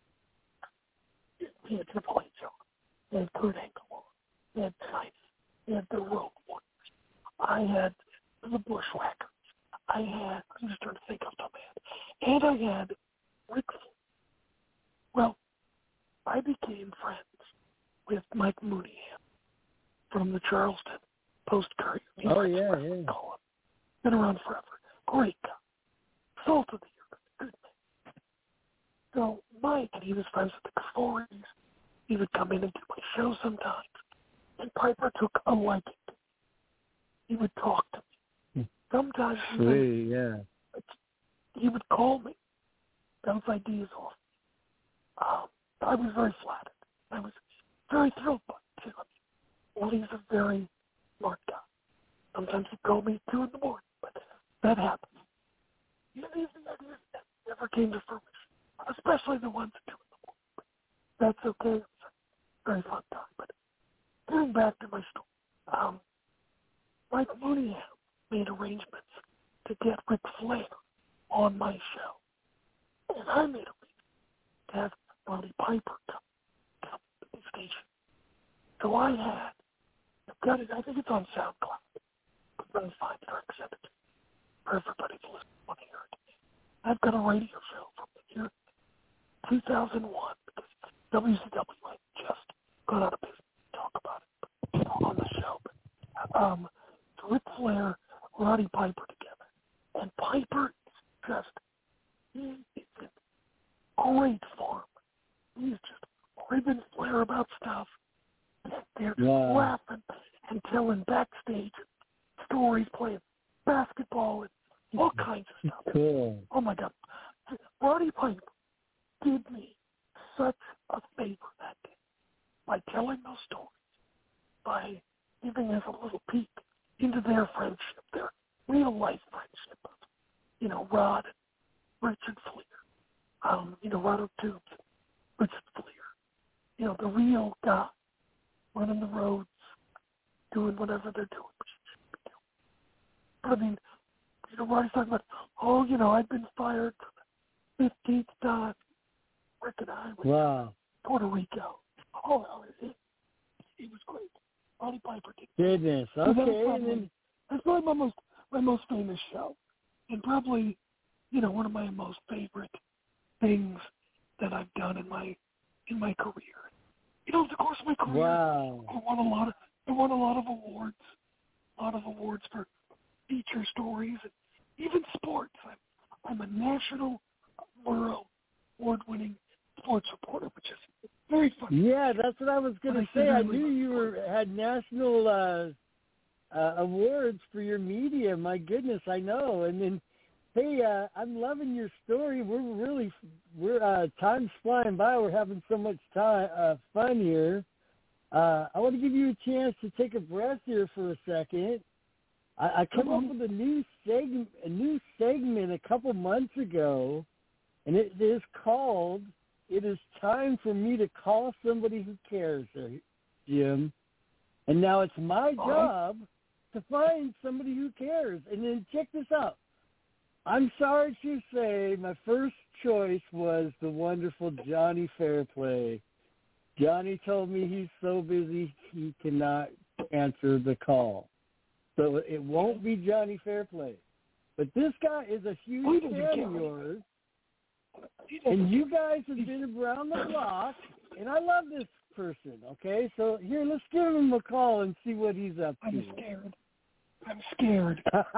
S4: radio. We had Triple H on. We had Kurt Angle on. We had China. We had the Road Warriors. I had the Bushwhackers. I had, I'm just trying to think off the top of my head. And I had Rick Flair. Well, I became friends with Mike Mooneyham from the Charleston Post-Courier.
S3: Oh, yeah, yeah.
S4: Column. Been around forever. Great guy. Salt of the earth. Good man. So Mike, and he was friends with the Kaforis. He would come in and do my show sometimes. And Piper took a liking. He would talk to me. Sometimes he would,
S3: yeah.
S4: he would call me, bounce ideas off. Um, I was very flattered. I was very thrilled by it, too. Well, he's a very smart guy. Sometimes he'd call me at two in the morning, but that happens. Many of the ideas never came to fruition, especially the ones at two in the morning. But that's okay. It was a very fun time. But getting back to my story, um, Mike Mooneyham made arrangements to get Ric Flair on my show. And I made arrangements to have Roddy Piper come, come to the station. So I had, I've got it, I think it's on SoundCloud. I'm going to find it or send it for everybody to listen to hear it. I've got a radio show from the year two thousand one because W C W had just gone out of business to talk about it on the show. But, um, Ric Flair just, he is in great form. He's just ribbon flare about stuff. And they're just
S3: Wow.
S4: laughing and telling backstage stories, playing basketball and all kinds of stuff.
S3: Cool.
S4: Oh, my God. Roddy Piper did me such a favor that day by telling those stories, by giving us a little peek into their friendship, their real-life friendship of, you know, Rod and Richard Fleer, um, you know, Rod O'Tubes, Richard Fleer, you know, the real guy running the roads, doing whatever they're doing. But, I mean, you know, Roddy's talking about, oh, you know, I've been fired for the fifteenth time. Rick and I went
S3: Wow.
S4: to Puerto Rico. Oh, it, it was great. Roddy Piper did.
S3: Goodness.
S4: So that's
S3: Okay.
S4: probably,
S3: And then,
S4: that's probably my most my most famous show, and probably, you know, one of my most favorite things that I've done in my in my career. You know, over the course of my career,
S3: wow.
S4: I won a lot of I won a lot of awards, a lot of awards for feature stories, and even sports. I'm I'm a national Murrow award-winning sports reporter, which is very fun.
S3: Yeah, that's what I was going to
S4: But I
S3: say. I
S4: sincerely
S3: knew you
S4: love
S3: were had national uh, uh, awards for your media. My goodness, I know. And then, hey, uh, I'm loving your story. We're really, we're uh, time's flying by. We're having so much time, uh, fun here. Uh, I want to give you a chance to take a breath here for a second. I, I come up with a new segment, a new segment a couple months ago, and it is called "It Is Time for Me to Call Somebody Who Cares," Jim. And now it's my job to find somebody who cares. And then check this out. I'm sorry to say, my first choice was the wonderful Johnny Fairplay. Johnny told me he's so busy he cannot answer the call. So it won't be Johnny Fairplay. But this guy is a huge fan of yours. And you guys have been around the block, and I love this person, okay? So here, let's give him a call and see what he's up to.
S4: I'm scared. I'm scared.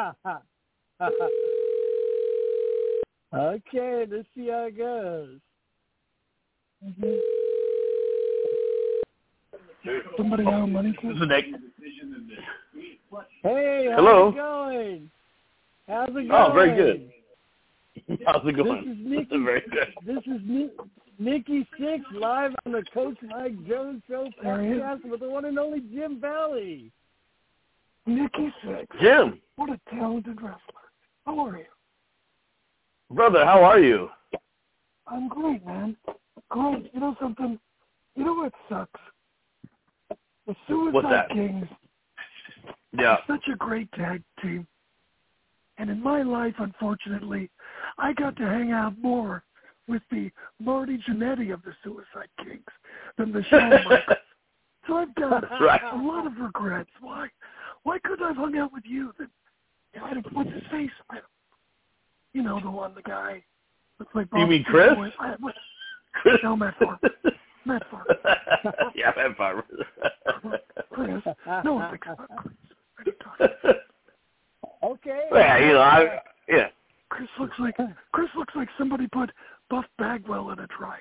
S3: Okay, let's see how it goes.
S4: Mm-hmm. Somebody owe money to?
S5: This is Nick.
S3: Hey, how's
S5: Hello.
S3: it going? How's it going?
S5: Oh, very good. How's it going?
S3: This is Nikki.
S5: Very good.
S3: This is Nick, Nikki Six live on the Coach Mike Jones Show podcast with the one and only Jim Valley.
S4: Nikki Six.
S5: Jim.
S4: What a talented wrestler. How are you?
S5: Brother, how are you?
S4: I'm great, man. Great. You know something? You know what sucks? The
S5: What's
S4: Suicide
S5: that?
S4: Kings
S5: Yeah.
S4: are such a great tag team. And in my life, unfortunately, I got to hang out more with the Marty Jannetty of the Suicide Kings than the Shawn Michaels. So I've got
S5: Right.
S4: a lot of regrets. Why? Why couldn't I have hung out with you? Then, you know, I don't, what's his face? I don't, you know, the one, the guy. Looks like
S5: You
S4: Bob
S5: mean Chris?
S4: Boy. I, what,
S5: Chris?
S4: no, Matt Farmer. Matt Farmer.
S5: Yeah, Matt Farmer.
S4: Chris. No one thinks about Chris.
S3: Okay.
S5: Yeah, you know, I, yeah.
S4: Chris looks like Chris looks like somebody put Buff Bagwell in a dryer.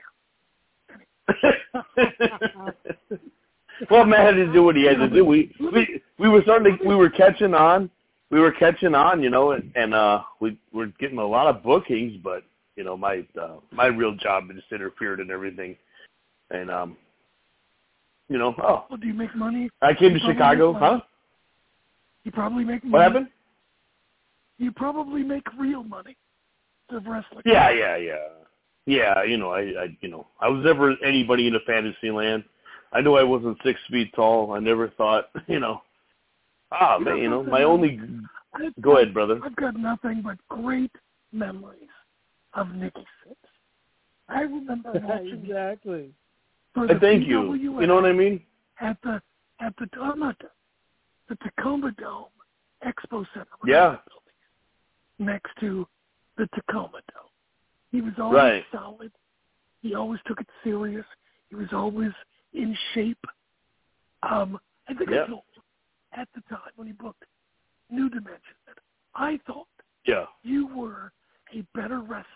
S5: Well, Matt had to do what he had to do. We we we were starting to, we were catching on. We were catching on, you know, and, and uh, we were getting a lot of bookings, but you know, my uh, my real job just interfered and everything, and um, you know, oh,
S4: Well, do you make money?
S5: I came to
S4: You probably
S5: Chicago,
S4: make money.
S5: huh?
S4: You probably make money.
S5: What happened?
S4: You probably make real money to wrestling.
S5: Yeah, yeah, yeah, yeah. You know, I, I, you know, I was never anybody in a fantasy land. I knew I wasn't six feet tall. I never thought, you know, ah,
S4: You
S5: man,
S4: know
S5: you know,
S4: something?
S5: my only.
S4: I've
S5: Go
S4: got-
S5: ahead, brother.
S4: I've got nothing but great memories of Nikki Six. I remember watching
S3: Exactly.
S4: for the
S5: I thank
S4: P
S5: you.
S4: W F
S5: You know what I mean?
S4: at the at the oh, not the, the Tacoma Dome Expo Center.
S5: Yeah.
S4: Next to the Tacoma Dome. He was always
S5: Right.
S4: solid. He always took it serious. He was always in shape. Um, I think
S5: Yeah.
S4: I told you at the time when he booked New Dimension that I thought
S5: Yeah.
S4: you were a better wrestler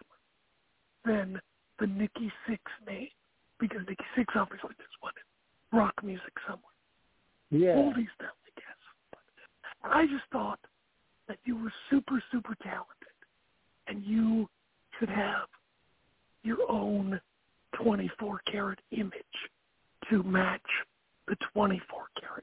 S4: than the Nikki Sixx name, because Nikki Sixx obviously just won it. Rock music somewhere.
S3: Yeah.
S4: Oldies now, I guess. But I just thought that you were super, super talented, and you should have your own twenty-four karat image to match the twenty-four karat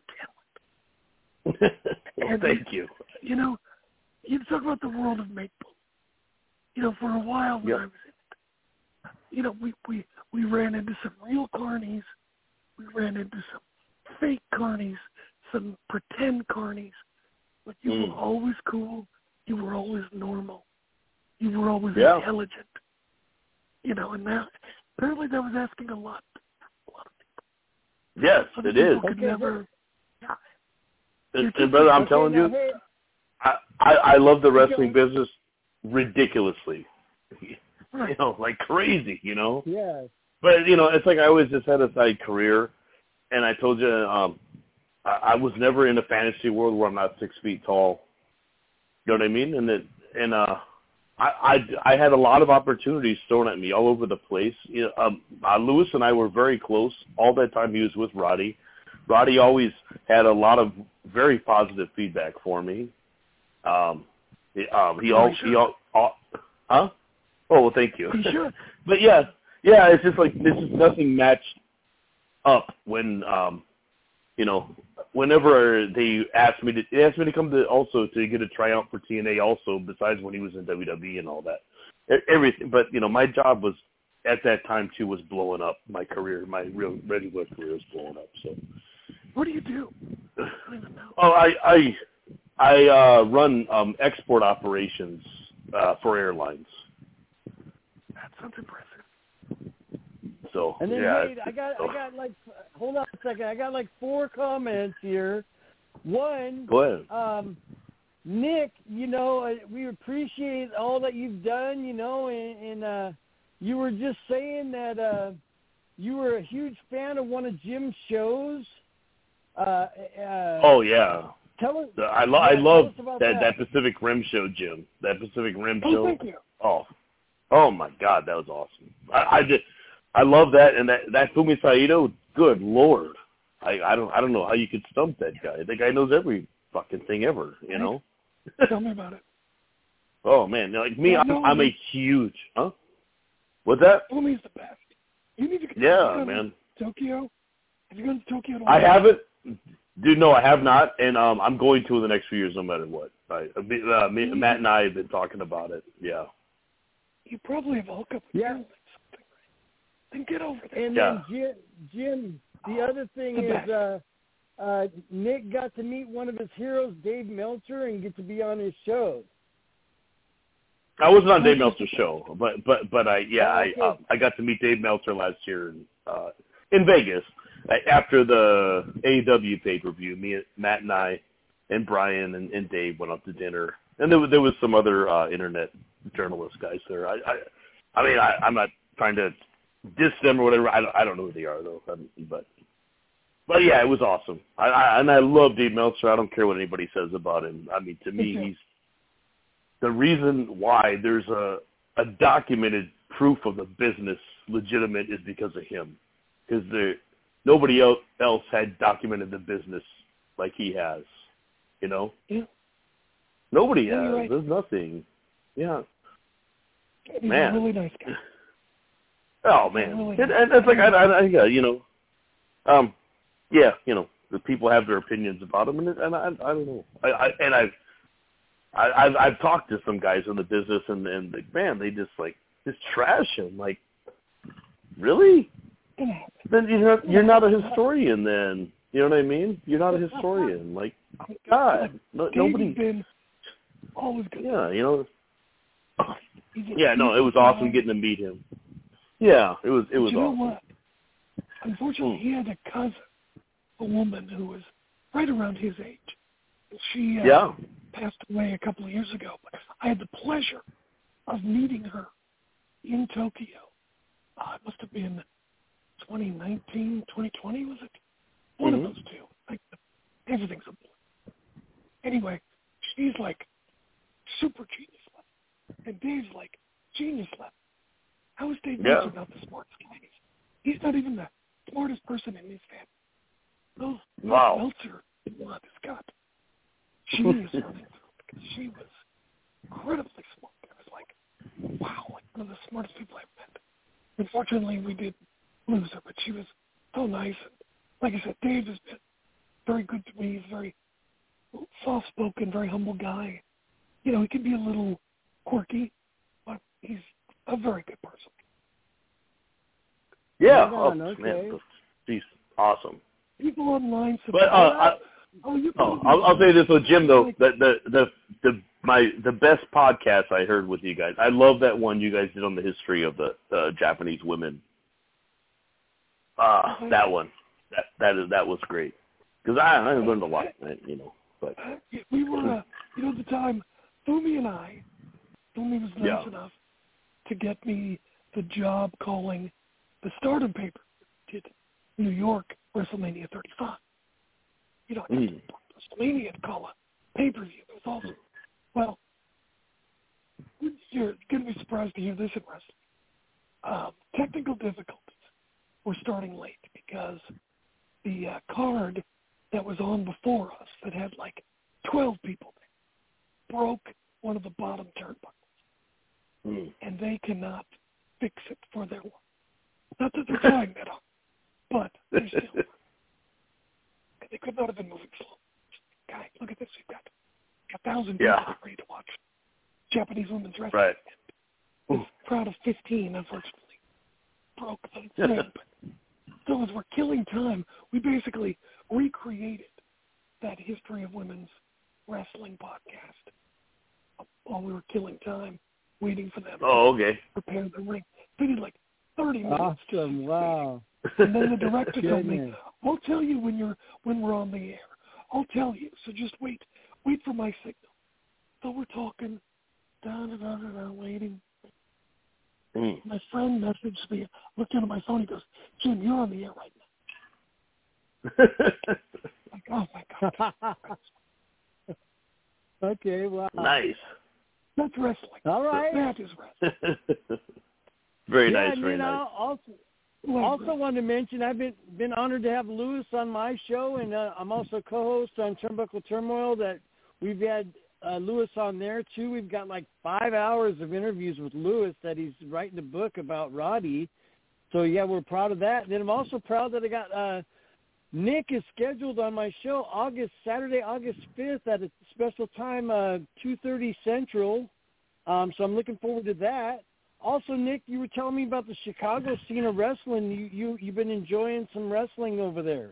S4: talent.
S5: Well,
S4: and
S5: thank you.
S4: You know, you talk about the world of make-believe. You know, for a while when
S5: yep.
S4: I was in it, you know, we, we, we ran into some real carnies. We ran into some fake carnies, some pretend carnies. But you
S5: mm.
S4: were always cool. You were always normal. You were always
S5: yeah.
S4: intelligent. You know, and now, apparently that was asking a lot. A lot of people.
S5: Yes,
S4: Other
S5: it
S4: people
S5: is.
S4: Could
S3: okay,
S4: never, yeah.
S5: And, and brother, I'm
S3: okay,
S5: telling
S3: now,
S5: you,
S3: hey,
S5: I, I, I love the wrestling okay. business ridiculously.
S4: Right.
S5: You know, like crazy, you know?
S3: Yeah.
S5: But, you know, it's like I always just had a side career, and I told you um, I, I was never in a fantasy world where I'm not six feet tall. You know what I mean? And it, and uh, I, I, I had a lot of opportunities thrown at me all over the place. You know, um, uh, Lewis and I were very close. All that time he was with Roddy. Roddy always had a lot of very positive feedback for me. Um, he, um, he all, he all, all, huh? Oh, well, thank you.
S4: Sure.
S5: But yeah, yeah, it's just like this is nothing matched up when, um, you know, whenever they asked me to, they asked me to come to also to get a tryout for T N A also, besides when he was in W W E and all that, everything. But you know, my job was at that time too was blowing up. My career, my real regular career was blowing up. So,
S4: what do you do? I don't even know.
S5: Oh, I I I uh, run um, export operations uh, for airlines.
S4: That sounds impressive.
S5: So
S3: and then
S5: yeah,
S3: hey, I got I got like hold on a second. I got like four comments here. One,
S5: go ahead.
S3: Um, Nick, you know, we appreciate all that you've done. You know, and, and uh, you were just saying that uh, you were a huge fan of one of Jim's shows. Uh, uh,
S5: oh yeah.
S3: Tell us.
S5: I, lo-
S3: yeah,
S5: I love
S3: that,
S5: that,
S3: that
S5: that Pacific Rim show, Jim. That Pacific Rim
S4: oh,
S5: show.
S4: Thank you.
S5: Oh, oh my God, that was awesome. I, I just, I love that, and that that Fumi Saito. Good Lord, I, I don't I don't know how you could stump that guy. That guy knows every fucking thing ever. You know.
S4: Tell me about it.
S5: Oh man, like me,
S4: yeah,
S5: I'm,
S4: no,
S5: I'm a huge. Huh? What's that?
S4: Fumi's the best. You need to get
S5: yeah,
S4: to
S5: man.
S4: Tokyo. Have you gone to Tokyo?
S5: I haven't. Dude, no, I have not, and um, I'm going to in the next few years, no matter what. I, uh, me, Matt and I have been talking about it. Yeah.
S4: You probably have a hookup with
S3: yeah.
S4: Jim or something, right? Then get over there.
S3: And
S5: yeah.
S3: then Jim, Jim, the
S4: oh,
S3: other thing
S4: the
S3: is, uh, uh, Nick got to meet one of his heroes, Dave Meltzer, and get to be on his show.
S5: I wasn't on Dave Meltzer's show, but but but I yeah
S3: oh, okay.
S5: I uh, I got to meet Dave Meltzer last year in, uh, in Vegas. After the A E W pay-per-view, me, Matt and I, and Brian and, and Dave went up to dinner, and there was there was some other uh, internet journalist guys there. I, I, I mean, I, I'm not trying to diss them or whatever. I don't, I don't know who they are though, but but yeah, it was awesome. I, I and I love Dave Meltzer. I don't care what anybody says about him. I mean, to me, he's the reason why there's a a documented proof of the business legitimate is because of him, because the nobody else, else had documented the business like he has, you know?
S4: Yeah.
S5: Nobody
S4: yeah,
S5: has.
S4: Right.
S5: There's nothing. Yeah.
S4: He's
S5: man.
S4: a really nice guy.
S5: Oh, man.
S4: Really
S5: and,
S4: nice.
S5: and it's like, I, I, I, you know, um, yeah, you know, the people have their opinions about him, and, and I, I don't know. I, I and I've, I, I've, I've talked to some guys in the business, and, and like, man, they just, like, just trash him. Like, really? Then you're not, you're not a historian then. You know what I mean? You're not a historian. Like, God, no, nobody.
S4: Been always good.
S5: Yeah, you know. Yeah, no, it was awesome getting to meet him. Yeah, it was it was
S4: you know
S5: awesome.
S4: What? Unfortunately, he had a cousin, a woman who was right around his age. She uh,
S5: yeah.
S4: passed away a couple of years ago. But I had the pleasure of meeting her in Tokyo. Uh, it must have been twenty nineteen, twenty twenty, was it? One
S5: mm-hmm.
S4: of those two. Like, everything's a blur. Anyway, she's like super genius level. And Dave's like, genius level. How is Dave
S5: Yeah.
S4: Meltzer not the smartest guy? He's not even the smartest person in his family. Oh,
S5: Wow.
S4: Meltzer has got genius running through because she was incredibly smart. I was like, wow, like one of the smartest people I've met. Unfortunately, we did lose her, but she was so nice. And like I said, Dave has been very good to me. He's very soft-spoken, very humble guy. You know, he can be a little quirky, but he's a very good person.
S5: Yeah.
S3: Right on,
S5: oh,
S3: okay.
S5: man, he's awesome.
S4: People online
S5: But uh, I,
S4: oh, you
S5: oh, I'll, I'll say this with Jim though. The, the the the my the best podcast I heard with you guys. I love that one you guys did on the history of the uh, Japanese women. Uh,
S4: okay.
S5: That one. That that is that was great because I I learned a lot, you know. But
S4: we were, uh, you know, at the time, Fumi and I, Fumi was nice
S5: Yeah.
S4: enough to get me the job calling the Stardom paper. Did New York WrestleMania thirty-five. You know,
S5: mm.
S4: WrestleMania to call a pay-per-view. It was awesome. Well, you're going to be surprised to hear this in wrestling. Um, technical difficulties were starting late because the uh, card that was on before us that had like twelve people there broke one of the bottom turnbuckles.
S5: Mm.
S4: And they cannot fix it for their one. Not that they're trying that hard, but they're still. They could not have been moving slow. Guy, look at this. We've got a thousand people
S5: Yeah.
S4: ready to watch Japanese women's wrestling.
S5: Right.
S4: This crowd of fifteen, unfortunately, broke the thing. But so as we're killing time, we basically recreated that history of women's wrestling podcast while we were killing time, waiting for them
S5: Oh,
S4: to
S5: okay.
S4: prepare the ring. They did like thirty minutes.
S3: Awesome. Wow.
S4: And then the director told me,
S3: Goodness.
S4: I'll tell you when you're when we're on the air. I'll tell you. So just wait. Wait for my signal. So we're talking, da da da da da, waiting.
S5: Mm.
S4: My friend messaged me, looked into my phone, he goes, Jim, you're on the air right now. Like, oh my God.
S3: Okay, wow.
S5: Nice.
S4: That's wrestling.
S3: All right.
S4: That is wrestling.
S5: Very
S3: yeah,
S5: nice,
S3: and,
S5: very
S3: you know,
S5: nice.
S3: Also,
S4: Like
S3: also
S4: wrestling.
S3: wanted to mention I've been been honored to have Lewis on my show, and uh, I'm also co-host on Turnbuckle Turmoil. That we've had uh, Lewis on there too. We've got like five hours of interviews with Lewis that he's writing a book about Roddy. So yeah, we're proud of that. And then I'm also proud that I got uh, Nick is scheduled on my show August Saturday, August fifth at a special time, uh, two thirty Central. Um, so I'm looking forward to that. Also, Nick, you were telling me about the Chicago scene of wrestling. You, you, you've been enjoying some wrestling over there.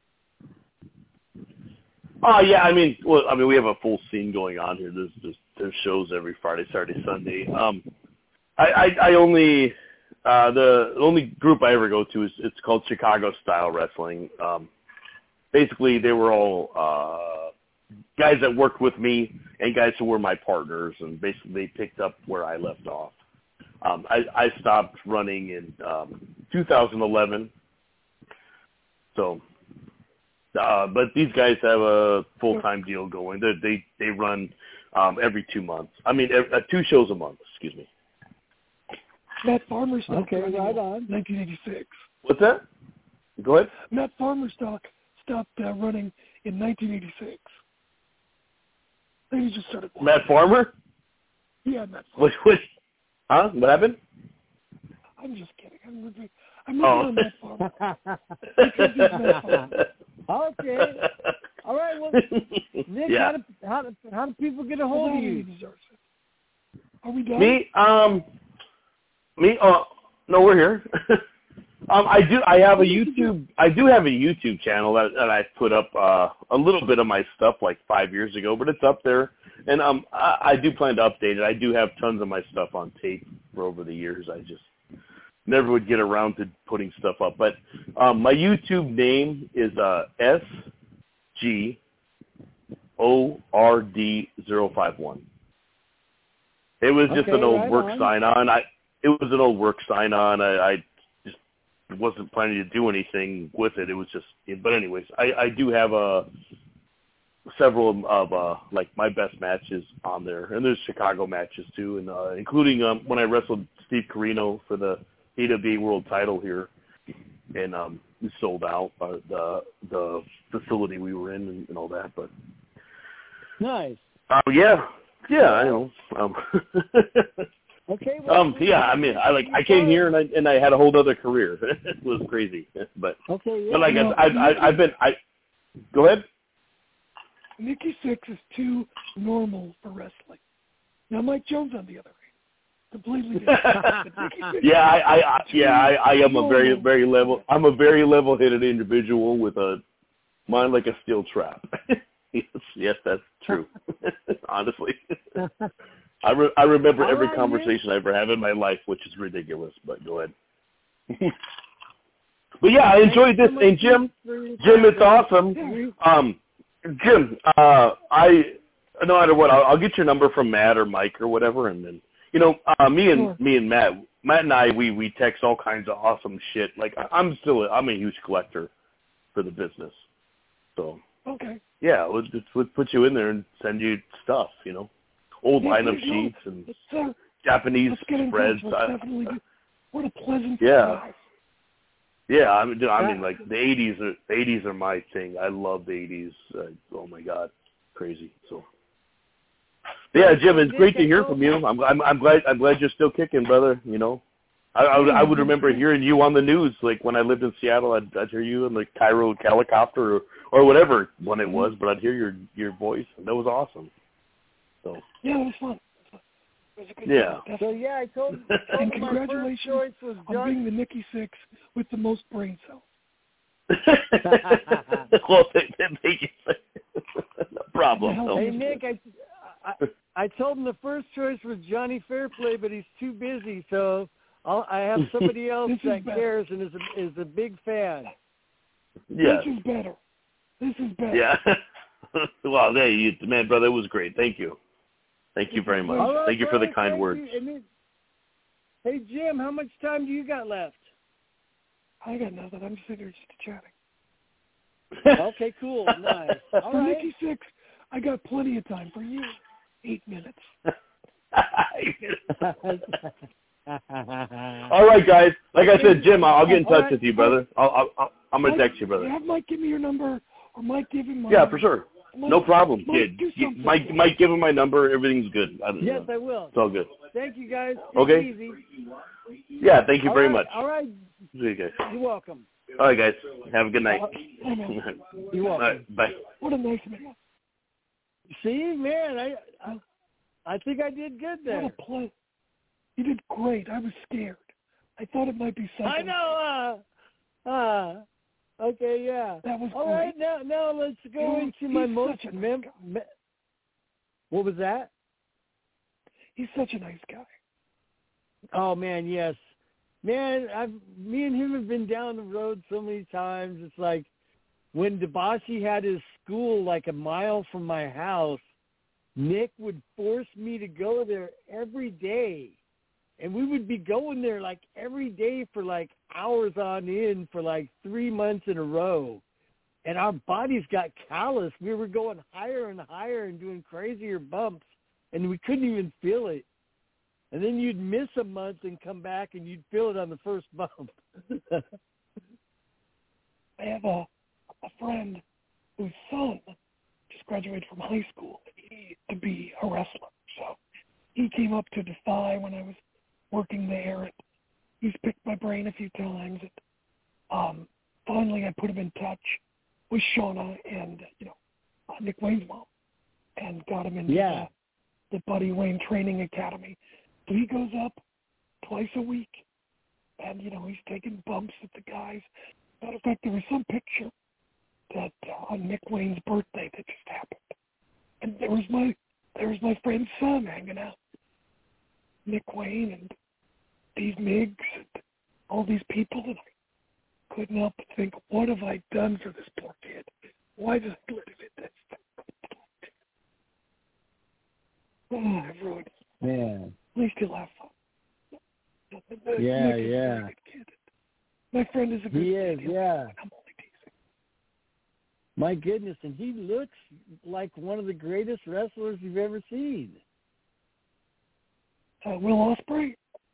S5: Oh yeah, I mean, well, I mean, we have a full scene going on here. There's there's, there's shows every Friday, Saturday, Sunday. Um, I, I, I only uh, the only group I ever go to is it's called Chicago Style Wrestling. Um, basically, they were all uh, guys that worked with me and guys who were my partners, and basically they picked up where I left off. Um, I, I stopped running in um, two thousand eleven, so. Uh, but these guys have a full-time deal going. They they they run um, every two months. I mean, every, uh, two shows a month. Excuse me.
S4: Matt Farmer stopped
S3: Okay,
S4: running
S3: right
S4: in
S3: on.
S4: nineteen eighty-six.
S5: What's that? Go ahead.
S4: Matt Farmer stopped stopped uh, running in nineteen eighty-six. Then he just started. Walking.
S5: Matt Farmer?
S4: Yeah, Matt Farmer.
S5: What? What? Huh? What happened?
S4: I'm just kidding. I'm moving. I'm
S5: Oh.
S4: moving on Matt Farmer. Because he's Matt Farmer.
S3: Okay. All right. Well, Nick,
S5: Yeah.
S3: how do how do how do people get a hold of you?
S4: He deserves it. Are we done?
S5: Me? Um. Me? Uh. No, we're here. um. I do. I have a YouTube. I do have a YouTube channel that, that I put up uh, a little bit of my stuff like five years ago, but it's up there, and um. I, I do plan to update it. I do have tons of my stuff on tape for over the years. I just never would get around to putting stuff up. But um, my YouTube name is uh, S G O R D zero five one. It was just
S3: Okay,
S5: an old
S3: right
S5: work
S3: on.
S5: sign on. I it was an old work sign on. I, I just wasn't planning to do anything with it. It was just. But anyways, I, I do have a several of uh, like my best matches on there, and there's Chicago matches too, and uh, including um, when I wrestled Steve Corino for the A W A World Title here, and um, we sold out uh, the the facility we were in and, and all that. But
S3: nice.
S5: Oh uh, yeah, yeah, I know. Um,
S3: okay. Well,
S5: um, yeah, I mean, I like I came here and I and I had a whole other career. It was crazy, but
S3: okay, yeah.
S5: but like
S4: no,
S5: I, I, I I've been I. Go ahead.
S4: Nikki Six is too normal for wrestling. Now Mike Jones, on the other hand, completely different.
S5: yeah, I, I, I yeah, I, I am a very, very level. I'm a very level-headed individual with a mind like a steel trap. yes, yes, that's true. Honestly, I re- I remember
S3: All
S5: every
S3: right,
S5: conversation I ever have in my life, which is ridiculous. But go ahead. But yeah, I enjoyed this, and Jim, Jim, it's awesome. Um. Jim, uh, I no matter what, I'll, I'll get your number from Matt or Mike or whatever, and then you know, uh, me and
S4: sure.
S5: me and Matt, Matt and I, we we text all kinds of awesome shit. Like I'm still, a, I'm a huge collector for the business, so
S4: okay,
S5: yeah, we'll just we'll put you in there and send you stuff, you know, old
S4: yeah,
S5: lineup
S4: no,
S5: sheets and
S4: uh,
S5: Japanese
S4: let's get in
S5: spreads.
S4: touch. Let's definitely do, what a pleasant
S5: Yeah.
S4: surprise.
S5: Yeah, I mean, I mean, like the eighties are the eighties are my thing. I love the eighties. Uh, oh my God, crazy. So, yeah, Jim, it's great to hear from you. I'm, I'm, I'm glad, I'm glad you're still kicking, brother. You know, I, I, would, I would remember hearing you on the news, like when I lived in Seattle. I'd, I'd hear you in the Cairo helicopter or, or whatever one it was, but I'd hear your, your voice, and that was awesome. So,
S4: yeah, it was fun. It was a good
S5: yeah.
S4: time,
S3: So yeah, I told, told
S4: and
S3: him my
S4: congratulations
S3: first choice was
S4: on
S3: John.
S4: being the Nikki Six with the most brain cells.
S5: Well, thank you. No problem. No.
S3: Hey Nick, I, I I told him the first choice was Johnny Fairplay, but he's too busy, so I'll, I have somebody else that cares and is a, is a big fan.
S5: Yeah.
S4: This is better. This is better.
S5: Yeah. Well, hey, you, man, brother, it was great. Thank you. Thank you very much.
S3: Right,
S5: Thank you for the kind
S3: thank
S5: words.
S3: You. Then, hey, Jim, how much time do you got left?
S4: I got nothing. I'm just sitting here just chatting.
S3: Okay, cool. Nice. All
S4: for
S3: right.
S4: Nikki Six, I got plenty of time. For you, eight minutes.
S5: All right, guys. Like I said, Jim, I'll get in touch
S4: right.
S5: with you, brother. I'll, I'll, I'm going to text you, brother.
S4: Have Mike give me your number, or Mike give him my
S5: Yeah,
S4: number.
S5: for sure.
S4: Mike,
S5: No problem.
S4: Mike,
S5: Yeah,
S4: do
S5: you-
S4: something.
S5: Mike, Mike, give him my number. Everything's good. I don't
S3: Yes,
S5: know.
S3: I will.
S5: It's all good.
S3: Thank you, guys. Take
S5: Okay.
S3: it easy.
S5: Yeah, thank you
S3: All
S5: very
S3: right,
S5: much.
S3: All right.
S5: See you guys.
S3: You're welcome.
S5: All right, guys. Have a good night.
S4: Hey, man.
S3: You're welcome.
S5: All right, bye.
S4: What a nice man.
S3: See, man, I, I I think I did good there.
S4: What a play. You did great. I was scared. I thought it might be something.
S3: I know. Uh, uh, okay, yeah.
S4: That was
S3: All
S4: great.
S3: right, now now let's go
S4: You're,
S3: into my
S4: he's
S3: most
S4: such a nice
S3: mem-
S4: guy.
S3: me- What was that?
S4: He's such a nice guy.
S3: Oh man, yes, man. I've me and him have been down the road so many times. It's like when Debashi had his school like a mile from my house, Nick would force me to go there every day. And we would be going there like every day for like hours on end for like three months in a row. And our bodies got callous. We were going higher and higher and doing crazier bumps, and we couldn't even feel it. And then you'd miss a month and come back and you'd feel it on the first bump.
S4: I have a, a friend whose son just graduated from high school he, to be a wrestler. So he came up to Defy when I was working there. And he's picked my brain a few times. And, um, finally, I put him in touch with Shauna and, you know, uh, Nick Wayne's mom and got him into
S3: Yeah.
S4: the, the Buddy Wayne Training Academy. So he goes up twice a week, and, you know, he's taking bumps at the guys. Matter of fact, there was some picture that uh, on Nick Wayne's birthday that just happened. And there was my there was my friend's son hanging out. Nick Wayne and Steve Miggs and all these people, and I couldn't help but think, what have I done for this poor kid? Why did I let him in this? Oh, I ruined it.
S3: Man.
S4: At least he'll have fun.
S3: Yeah,
S4: Nick is
S3: yeah.
S4: a very good kid. My friend is a good
S3: He
S4: kid.
S3: is,
S4: He'll-
S3: yeah.
S4: I'm only teasing.
S3: My goodness, and he looks like one of the greatest wrestlers you've ever seen.
S4: Uh, Will Ospreay?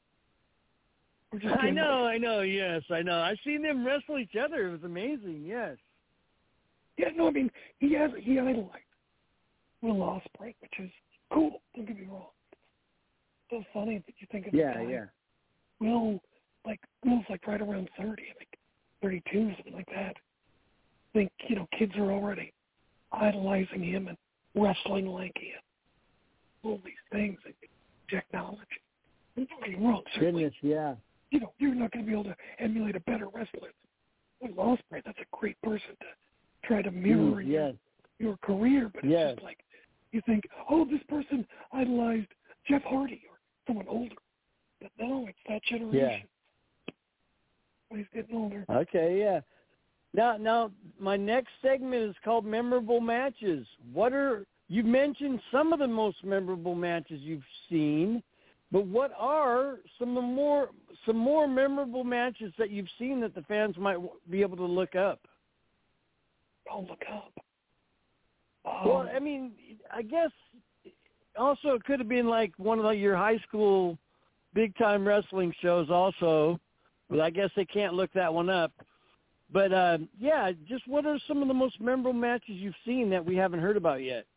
S3: I know, I know, yes, I know. I've seen them wrestle each other. It was amazing, yes.
S4: Yeah, no, I mean, he has he idolized Will Ospreay, which is cool. Don't get me wrong. It's so funny that you think of
S3: yeah,
S4: a guy.
S3: Yeah,
S4: Will, like, Will's like right around thirty, I think, thirty-two, something like that. I think, you know, kids are already idolizing him and wrestling like him. All these things, like technology. Don't get me wrong, certainly.
S3: Goodness, yeah.
S4: You know, you're not going to be able to emulate a better wrestler than Will Ospreay. That's a great person to try to mirror
S3: mm,
S4: your,
S3: yes.
S4: your career, but it's
S3: yes.
S4: just like you think, oh, this person idolized Jeff Hardy or someone older. But no, it's that generation. Yeah. He's getting older.
S3: Okay, yeah. Now, now, my next segment is called Memorable Matches. What are, you mentioned some of the most memorable matches you've seen, but what are some of the more, some more memorable matches that you've seen that the fans might be able to look up?
S4: I'll look up.
S3: Well,
S4: Um,
S3: I mean, I guess also it could have been like one of the, your high school big-time wrestling shows also, but I guess they can't look that one up. But, uh, yeah, just what are some of the most memorable matches you've seen that we haven't heard about yet?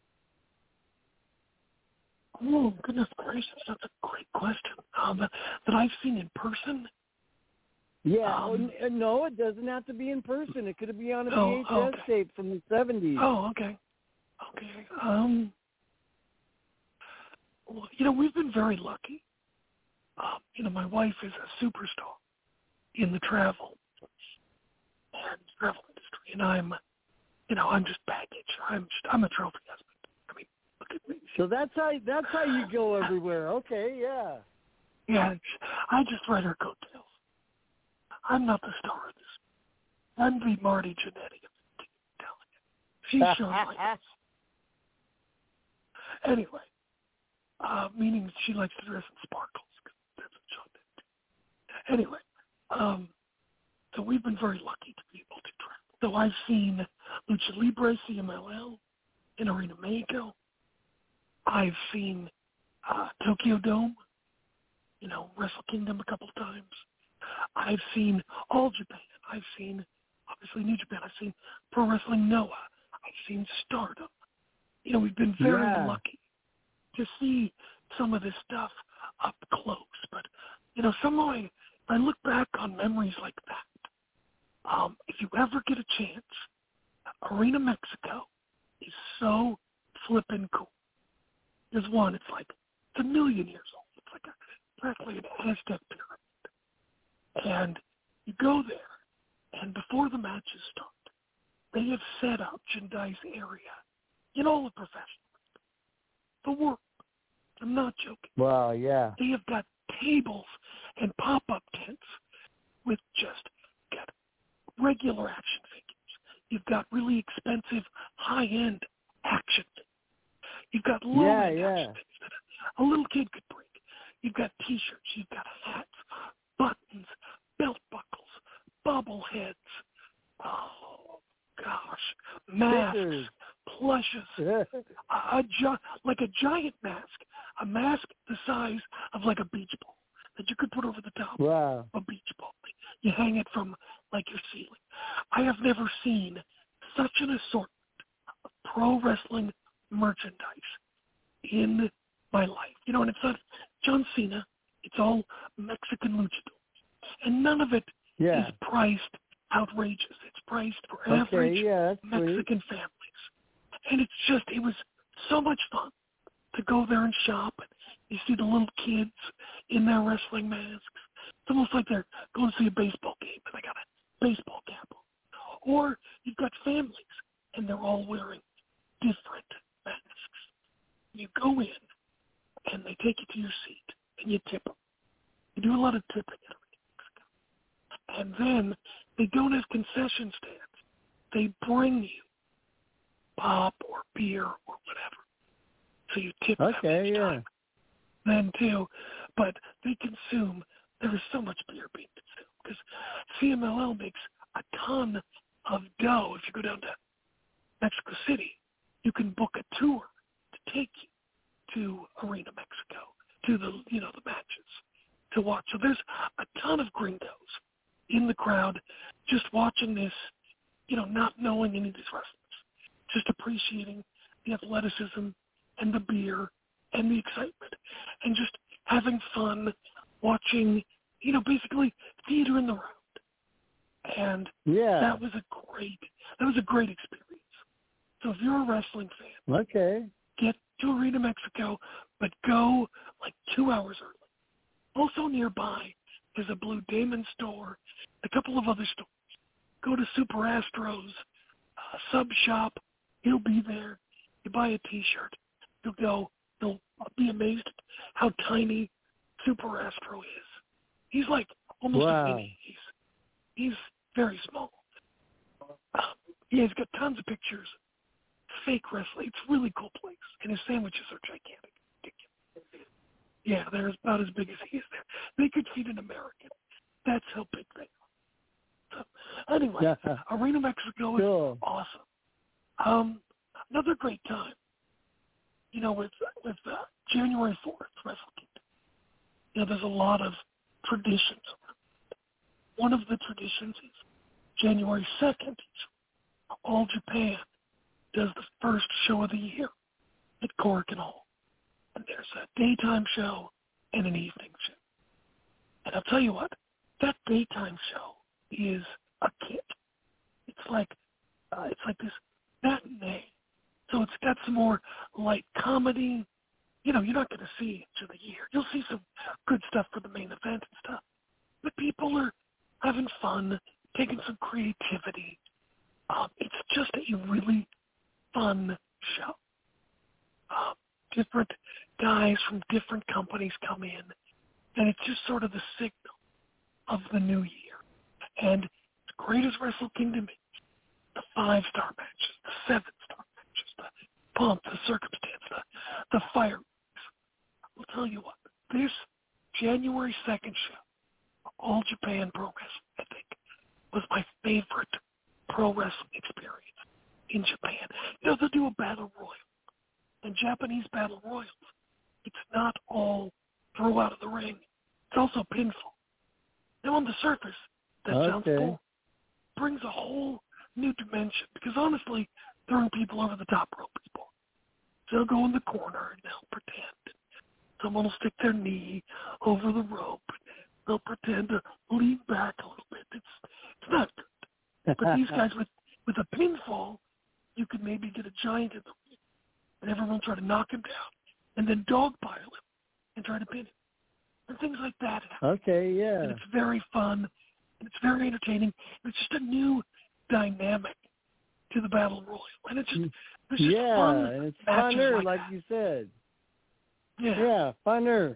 S4: Oh, goodness gracious, that's a great question. Um, that, that I've seen in person?
S3: Yeah,
S4: Um,
S3: oh, no, it doesn't have to be in person. It could be on a
S4: oh,
S3: V H S
S4: okay.
S3: tape from the seventies.
S4: Oh, okay. Okay. Um, well, you know, we've been very lucky. Um, you know, my wife is a superstar in the travel and travel industry, and I'm, you know, I'm just baggage. I'm just, I'm a trophy husband. I mean, look at me.
S3: So that's how that's how you go everywhere. Okay, yeah.
S4: Yeah, I just ride her coattails. I'm not the star of this. I'm the Marty Jannetty of the team, I'm telling you. She's showing like this. Anyway, uh, meaning she likes to dress in sparkles. That's what Sean did. Anyway, um, so we've been very lucky to be able to travel. So I've seen Lucha Libre, C M L L, in Arena Mexico. I've seen uh, Tokyo Dome, you know, Wrestle Kingdom a couple of times. I've seen All Japan. I've seen, obviously, New Japan. I've seen Pro Wrestling Noah. I've seen Stardom. You know, we've been very
S3: Yeah.
S4: lucky to see some of this stuff up close. But, you know, some of my, I look back on memories like that. Um, if you ever get a chance, Arena Mexico is so flippin' cool. There's one, it's like, it's a million years old. It's like a, practically an Aztec pyramid. And you go there, and before the matches start, they have set up merchandise area in all the professional the world. I'm not joking.
S3: Wow, yeah.
S4: They have got tables and pop-up tents with just got regular action figures. You've got really expensive, high-end action figures. You've got low-end
S3: Yeah, yeah.
S4: action figures that a little kid could bring. You've got T-shirts. You've got hats, buttons, belt buckles, bobbleheads. Oh, gosh. Masks,
S3: Stickers.
S4: plushes. a, a gi- like a giant mask. A mask the size of like a beach ball that you could put over the top
S3: Wow.
S4: of a beach ball. You hang it from like your ceiling. I have never seen such an assortment of pro wrestling merchandise in my life. You know, and it's not John Cena. It's all Mexican luchadors. And none of it
S3: Yeah.
S4: is priced outrageous. It's priced for
S3: Okay,
S4: average
S3: yeah, that's
S4: Mexican families. And it's just, it was so much fun to go there and shop. And you see the little kids in their wrestling masks. It's almost like they're going to see a baseball game and they got a baseball cap on. Or you've got families and they're all wearing different masks. You go in and they take you to your seat and you tip them. You do a lot of tipping in Mexico. And then they don't have concession stands. They bring you pop or beer or whatever. So you tip them
S3: Okay,
S4: each
S3: yeah.
S4: time. Then too, but they consume, there is so much beer being consumed because C M L L makes a ton of dough. If you go down to Mexico City, you can book a tour to take you to Arena Mexico, to the, you know, the matches to watch. So there's a ton of gringos in the crowd just watching this, you know, not knowing any of these wrestlers, just appreciating the athleticism and the beer and the excitement and just having fun watching, you know, basically theater in the round. And
S3: yeah.
S4: that was a great, that was a great experience. So if you're a wrestling fan,
S3: okay,
S4: get to Arena Mexico, but go like two hours early. Also nearby, there's a Blue Damon store, a couple of other stores. Go to Super Astro's uh, sub shop. He'll be there. You buy a T-shirt. You'll go. You'll be amazed at how tiny Super Astro is. He's like almost
S3: wow.
S4: a mini. He's he's very small. Uh, yeah, he's got tons of pictures. Fake wrestling. It's a really cool place, and his sandwiches are gigantic. Yeah, they're about as big as he is there. They could feed an American. That's how big they are. So, anyway,
S3: yeah.
S4: Arena Mexico is
S3: cool.
S4: awesome. Um, another great time, you know, with with uh, January fourth, Wrestle Kingdom. You know, there's a lot of traditions. One of the traditions is January second. All Japan does the first show of the year at Korakuen Hall. And there's a daytime show and an evening show. And I'll tell you what, that daytime show is a kick. It's like uh, it's like this matinee. So it's got some more light comedy. You know, you're not going to see each of the year. You'll see some good stuff for the main event and stuff. But people are having fun, taking some creativity. Um, it's just a really fun show. Um, different guys from different companies come in, and it's just sort of the signal of the new year. And as great as Wrestle Kingdom is, the five-star matches, the seven-star matches, the pump, the circumstance, the, the fireworks. I'll tell you what, this January second show, All Japan Pro Wrestling, I think, was my favorite pro wrestling experience in Japan. You know, they'll do a battle royal. And Japanese battle royals, it's not all throw out of the ring. It's also pinfall. Now on the surface, that
S3: okay.
S4: sounds cool. Brings a whole new dimension because honestly, throwing people over the top rope is boring. So they'll go in the corner and they'll pretend. Someone will stick their knee over the rope. They'll pretend to lean back a little bit. It's it's not good. But these guys with, with a pinfall, you could maybe get a giant in the ring. And everyone will try to knock him down and then dogpile him and try to pin him. And things like that.
S3: Okay, yeah.
S4: And it's very fun, and it's very entertaining. And it's just a new dynamic to the Battle Royal. And it's just, it's just
S3: yeah,
S4: fun.
S3: and it's
S4: matches
S3: funner,
S4: like,
S3: like
S4: that.
S3: you said.
S4: Yeah.
S3: Yeah, funner.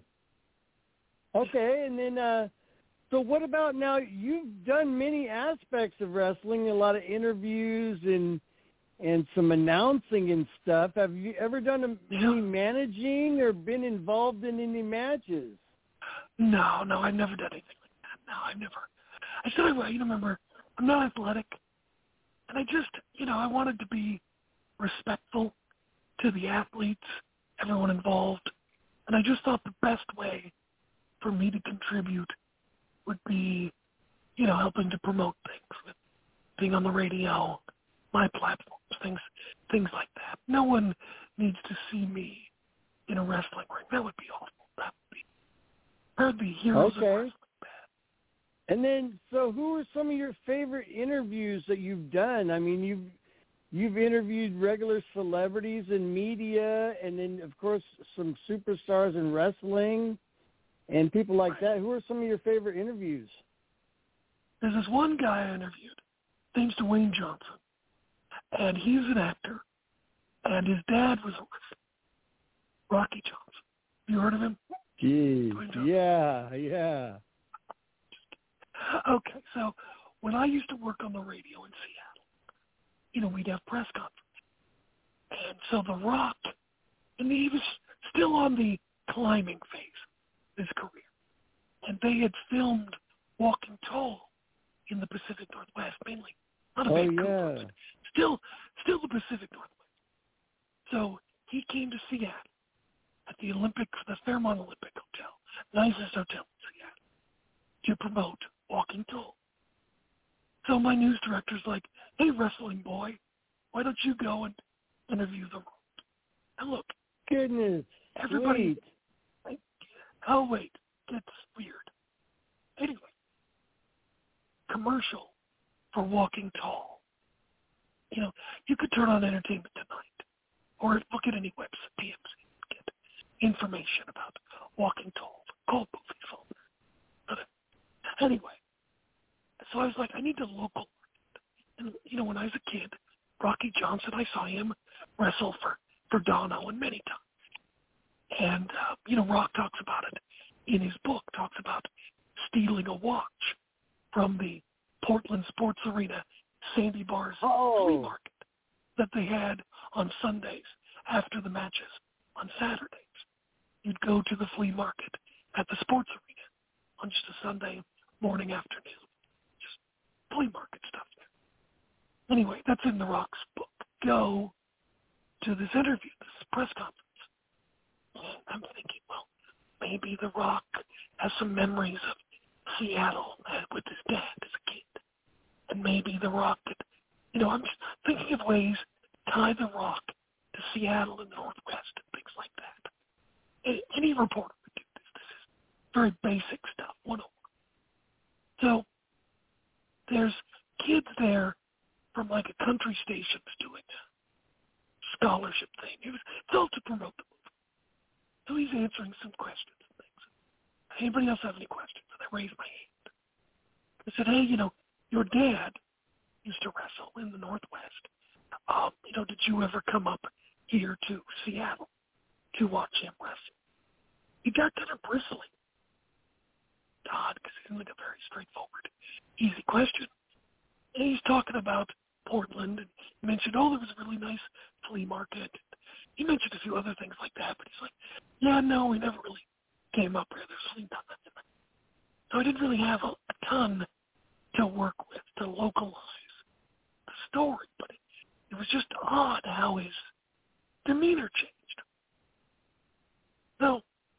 S3: Okay, and then, uh, so what about now? You've done many aspects of wrestling, a lot of interviews and and some announcing and stuff. Have you ever done any managing or been involved in any matches?
S4: No, no, I've never done anything like that. No, I've never. I said I would. You remember, I'm not athletic, and I just, you know, I wanted to be respectful to the athletes, everyone involved, and I just thought the best way for me to contribute would be, you know, helping to promote things, with being on the radio, my platforms, things things like that. No one needs to see me in a wrestling ring. That would be awful. That would be, heard the heroes
S3: okay.
S4: of wrestling bad.
S3: And then, so who are some of your favorite interviews that you've done? I mean, you've you've interviewed regular celebrities in media, and then, of course, some superstars in wrestling and people like
S4: right.
S3: that. Who are some of your favorite interviews?
S4: There's this one guy I interviewed. His name's Dwayne Johnson. And he's an actor, and his dad was a wrestler, Rocky Johnson. You heard of him?
S3: Geez, yeah, yeah.
S4: Okay, so when I used to work on the radio in Seattle, you know, we'd have press conferences. And so The Rock, and he was still on the climbing phase of his career. And they had filmed Walking Tall in the Pacific Northwest, mainly. Not a
S3: oh,
S4: bad
S3: yeah.
S4: group, still, still the Pacific Northwest. So he came to Seattle at the Olympic, the Fairmont Olympic Hotel, nicest hotel in Seattle, to promote Walking Tall. So my news director's like, hey, wrestling boy, why don't you go and interview the Rock? And look,
S3: Goodness,
S4: everybody,
S3: sweet.
S4: oh, wait, it's weird. Anyway, commercial for Walking Tall. You know, you could turn on Entertainment Tonight or look at any website, P M C, and get information about Walking Tall, cold movies, all that. But anyway, so I was like, I need to local. And, you know, when I was a kid, Rocky Johnson, I saw him wrestle for, for Don Owen many times. And, uh, you know, Rock talks about it in his book, talks about stealing a watch from the Portland Sports Arena Sandy Bar's
S3: oh.
S4: flea market that they had on Sundays after the matches on Saturdays. You'd go to the flea market at the sports arena on just a Sunday morning afternoon. Just flea market stuff there. Anyway, that's in The Rock's book. Go to this interview, this press conference. And I'm thinking, well, maybe The Rock has some memories of Seattle with his dad as a kid. And maybe The Rock could, you know, I'm just thinking of ways to tie The Rock to Seattle and the Northwest and things like that. Any reporter would do this. This is very basic stuff, one oh one. So there's kids there from like a country station that's doing a scholarship thing. It was, it's all to promote the movie. So he's answering some questions and things. Anybody else have any questions? And I raised my hand. I said, hey, you know, your dad used to wrestle in the Northwest. Um, you know, did you ever come up here to Seattle to watch him wrestle? He got kind of bristly. Odd, because it seemed like a very straightforward, easy question. And he's talking about Portland and he mentioned, oh, there was a really nice flea market. He mentioned a few other things like that, but he's like, yeah, no, we never really came up here. There's really nothing. So I didn't really have a, a ton to work with to localize the story, but it, it was just odd how his demeanor changed. So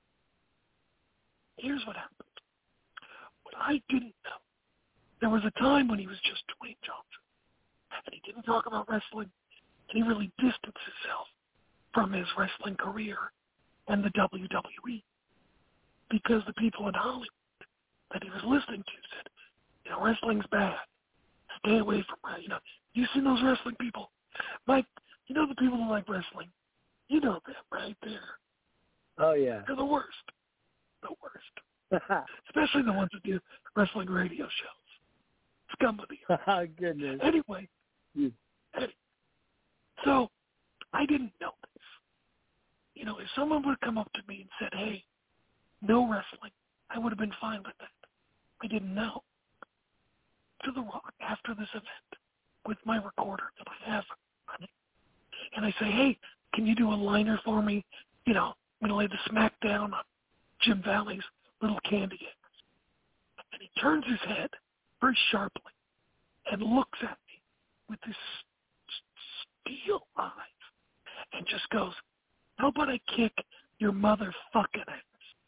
S4: here's what happened. What I didn't know, there was a time when he was just Dwayne Johnson, and he didn't talk about wrestling, and he really distanced himself from his wrestling career and the W W E because the people in Hollywood that he was listening to said, you know, wrestling's bad. Stay away from, you know, you seen those wrestling people? Mike, you know the people who like wrestling? You know them right there.
S3: Oh, yeah.
S4: They're the worst. The worst. Especially the ones that do wrestling radio shows. Scum of the earth.
S3: Oh, goodness.
S4: Anyway,
S3: You...
S4: anyway, so I didn't know this. You know, if someone would have come up to me and said, hey, no wrestling, I would have been fine with that. I didn't know. To The Rock, after this event, with my recorder that I have running, and I say, hey, can you do a liner for me? You know, I'm going to lay the smack down on Jim Valley's Little Candy Eggs. And he turns his head very sharply and looks at me with his steel eyes and just goes, how about I kick your motherfucking ass?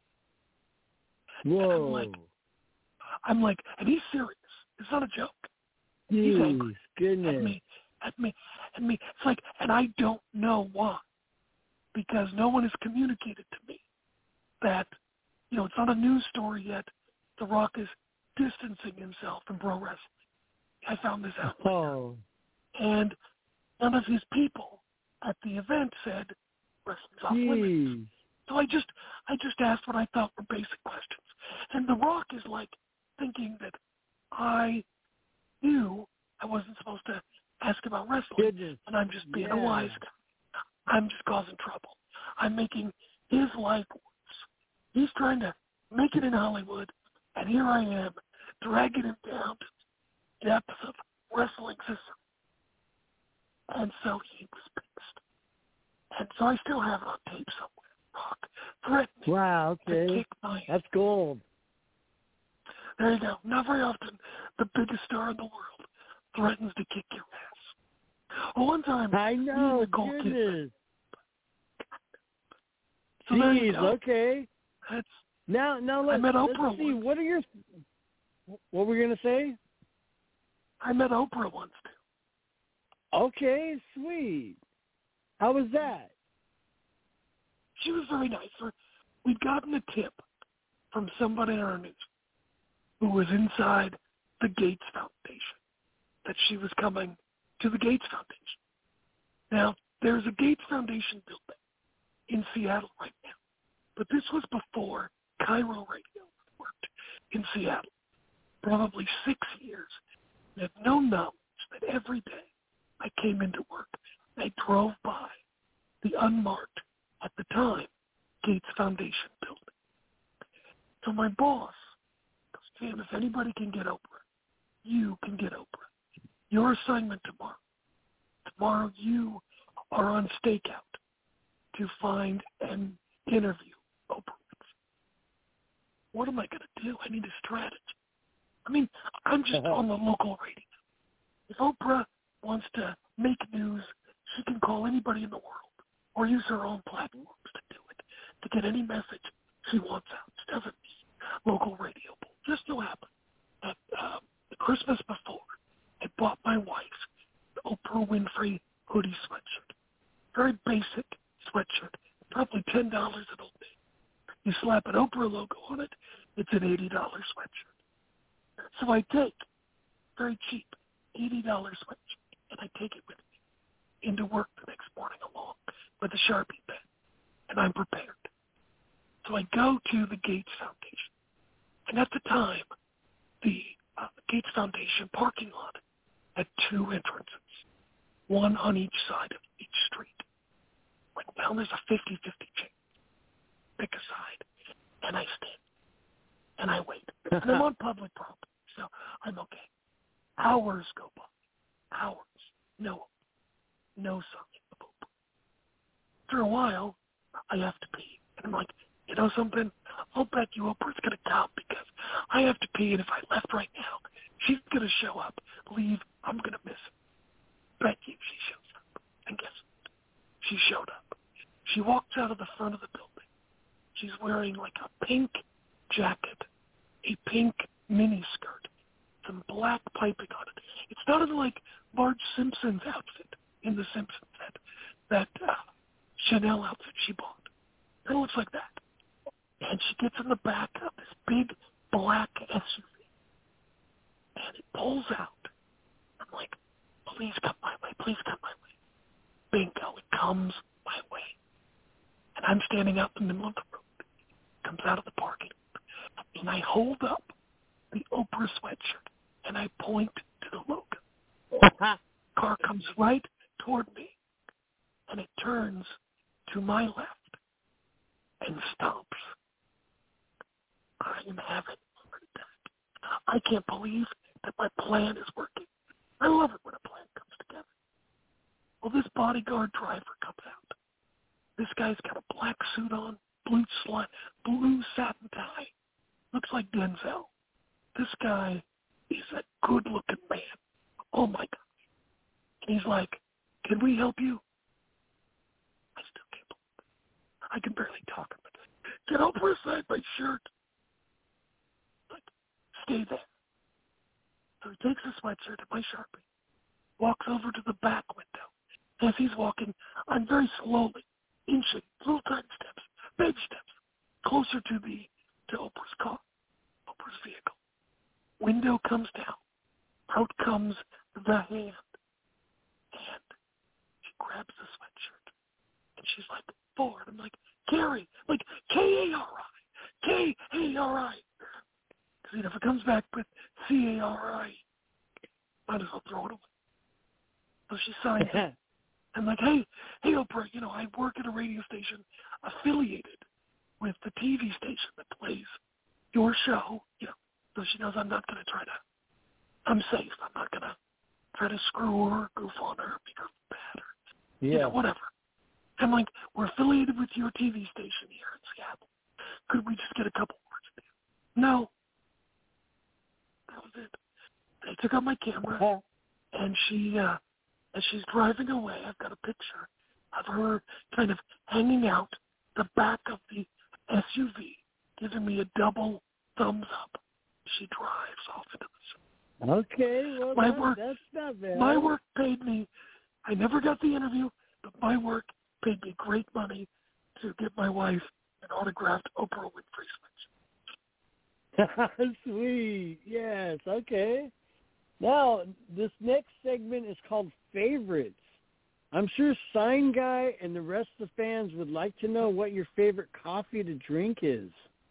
S3: Whoa.
S4: And I'm like, I'm like, and he's serious. It's not a joke.
S3: Jeez,
S4: He's angry
S3: goodness.
S4: at me, at me, at me. It's like, and I don't know why, because no one has communicated to me that, you know, it's not a news story yet. The Rock is distancing himself from pro wrestling. I found this out later.
S3: Oh.
S4: And none of his people at the event said wrestling's off limits. So I just, I just asked what I thought were basic questions. And The Rock is like thinking that I knew I wasn't supposed to ask about wrestling,
S3: Goodness.
S4: and I'm just being
S3: Yeah.
S4: a wise guy. I'm just causing trouble. I'm making his life worse. He's trying to make it in Hollywood, and here I am dragging him down to the depths of wrestling system. And so he was pissed. And so I still have it on tape somewhere. Rock threatening
S3: Wow, okay.
S4: to kick my
S3: That's gold.
S4: There you go. Not very often the biggest star in the world threatens to kick your ass. Well, one time,
S3: I know,
S4: Nicole
S3: goodness.
S4: So there you
S3: Jeez,
S4: go.
S3: okay.
S4: That's,
S3: Now, now
S4: I
S3: let's,
S4: met
S3: let's
S4: Oprah
S3: see.
S4: once.
S3: What are your? What were you gonna say?
S4: I met Oprah once too.
S3: Okay, sweet. How was that?
S4: She was very nice. We'd gotten a tip from somebody in our news who was inside the Gates Foundation that she was coming to the Gates Foundation. Now, there's a Gates Foundation building in Seattle right now, but this was before Cairo Radio worked in Seattle. Probably six years. I had no knowledge that every day I came into work, I drove by the unmarked, at the time, Gates Foundation building. So my boss goes, Jim, if anybody can get Oprah, you can get Oprah. Your assignment tomorrow. Tomorrow you are on stakeout to find and interview Oprah. What am I going to do? I need a strategy. I mean, I'm just on the local radio. If Oprah wants to make news, she can call anybody in the world or use her own platforms to do it, to get any message she wants out. She doesn't need local radio. Just so happened that uh, the Christmas before, I bought my wife the Oprah Winfrey hoodie sweatshirt. Very basic sweatshirt, probably ten dollars at Old Navy. You slap an Oprah logo on it, it's an eighty dollars sweatshirt. So I take, very cheap, eighty dollars sweatshirt, and I take it with me into work the next morning along with a Sharpie pen, and I'm prepared. So I go to the Gates Foundation, and at the time, the uh, Gates Foundation parking lot had two entrances, one on each side of each street. Went down, there's a fifty-fifty chance. Pick a side, and I stand, and I wait. And I'm on public property. So I'm okay. Hours go by. Hours. No. No sign of Oprah. After a while, I have to pee. And I'm like, you know something? I'll bet you Oprah's going to come because I have to pee, and if I left right now, she's going to show up, leave, I'm going to miss it. Bet you she shows up. And guess what? She showed up. She walks out of the front of the building. She's wearing like a pink jacket, a pink mini skirt, some black piping on it. It's not unlike Marge Simpson's outfit in The Simpsons, that, that uh, Chanel outfit she bought. It looks like that. And she gets in the back of this big black S U V. And it pulls out. I'm like, please come my way, please come my way. Bingo, it comes my way. And I'm standing out in the middle of the road. It comes out of the parking lot. And I hold up the Oprah sweatshirt, and I point to the logo. Car comes right toward me, and it turns to my left and stops. I am having a heart attack. I can't believe that my plan is working. I love it when a plan comes together. Well, this bodyguard driver comes out. This guy's got a black suit on, blue sli- blue satin tie. Looks like Denzel. This guy is a good-looking man. Oh, my God. And he's like, can we help you? I still can't believe it. I can barely talk. Get Oprah inside my shirt. Like, stay there. So he takes the sweatshirt and my Sharpie, walks over to the back window. As he's walking, I'm very slowly, inching, little tiny steps, baby steps, closer to the to Oprah's car, Oprah's vehicle. Window comes down. Out comes the hand. And she grabs the sweatshirt. And she's like, Ford. I'm like, Carrie. Like, K A R I. K A R I. Because you know, if it comes back with C A R I, might as well throw it away. So she signs it. I'm like, hey, hey, Oprah, you know, I work at a radio station affiliated with the T V station that plays your show, you know, so she knows I'm not going to try to, I'm safe. I'm not going to try to screw her, goof on her, make her bad, or,
S3: yeah.
S4: you know, whatever. I'm like, we're affiliated with your T V station here in Seattle. Could we just get a couple words with you? No. That was it. They took out my camera, and she, uh, as she's driving away, I've got a picture of her kind of hanging out the back of the S U V, giving me a double thumbs up. She drives off into the sun.
S3: Okay, well,
S4: my
S3: that,
S4: work,
S3: that's not bad.
S4: My work paid me. I never got the interview, but my work paid me great money to get my wife an autographed Oprah Winfrey switch.
S3: Sweet. Yes. Okay. Now, this next segment is called Favorites. I'm sure Sign Guy and the rest of the fans would like to know what your favorite coffee to drink is.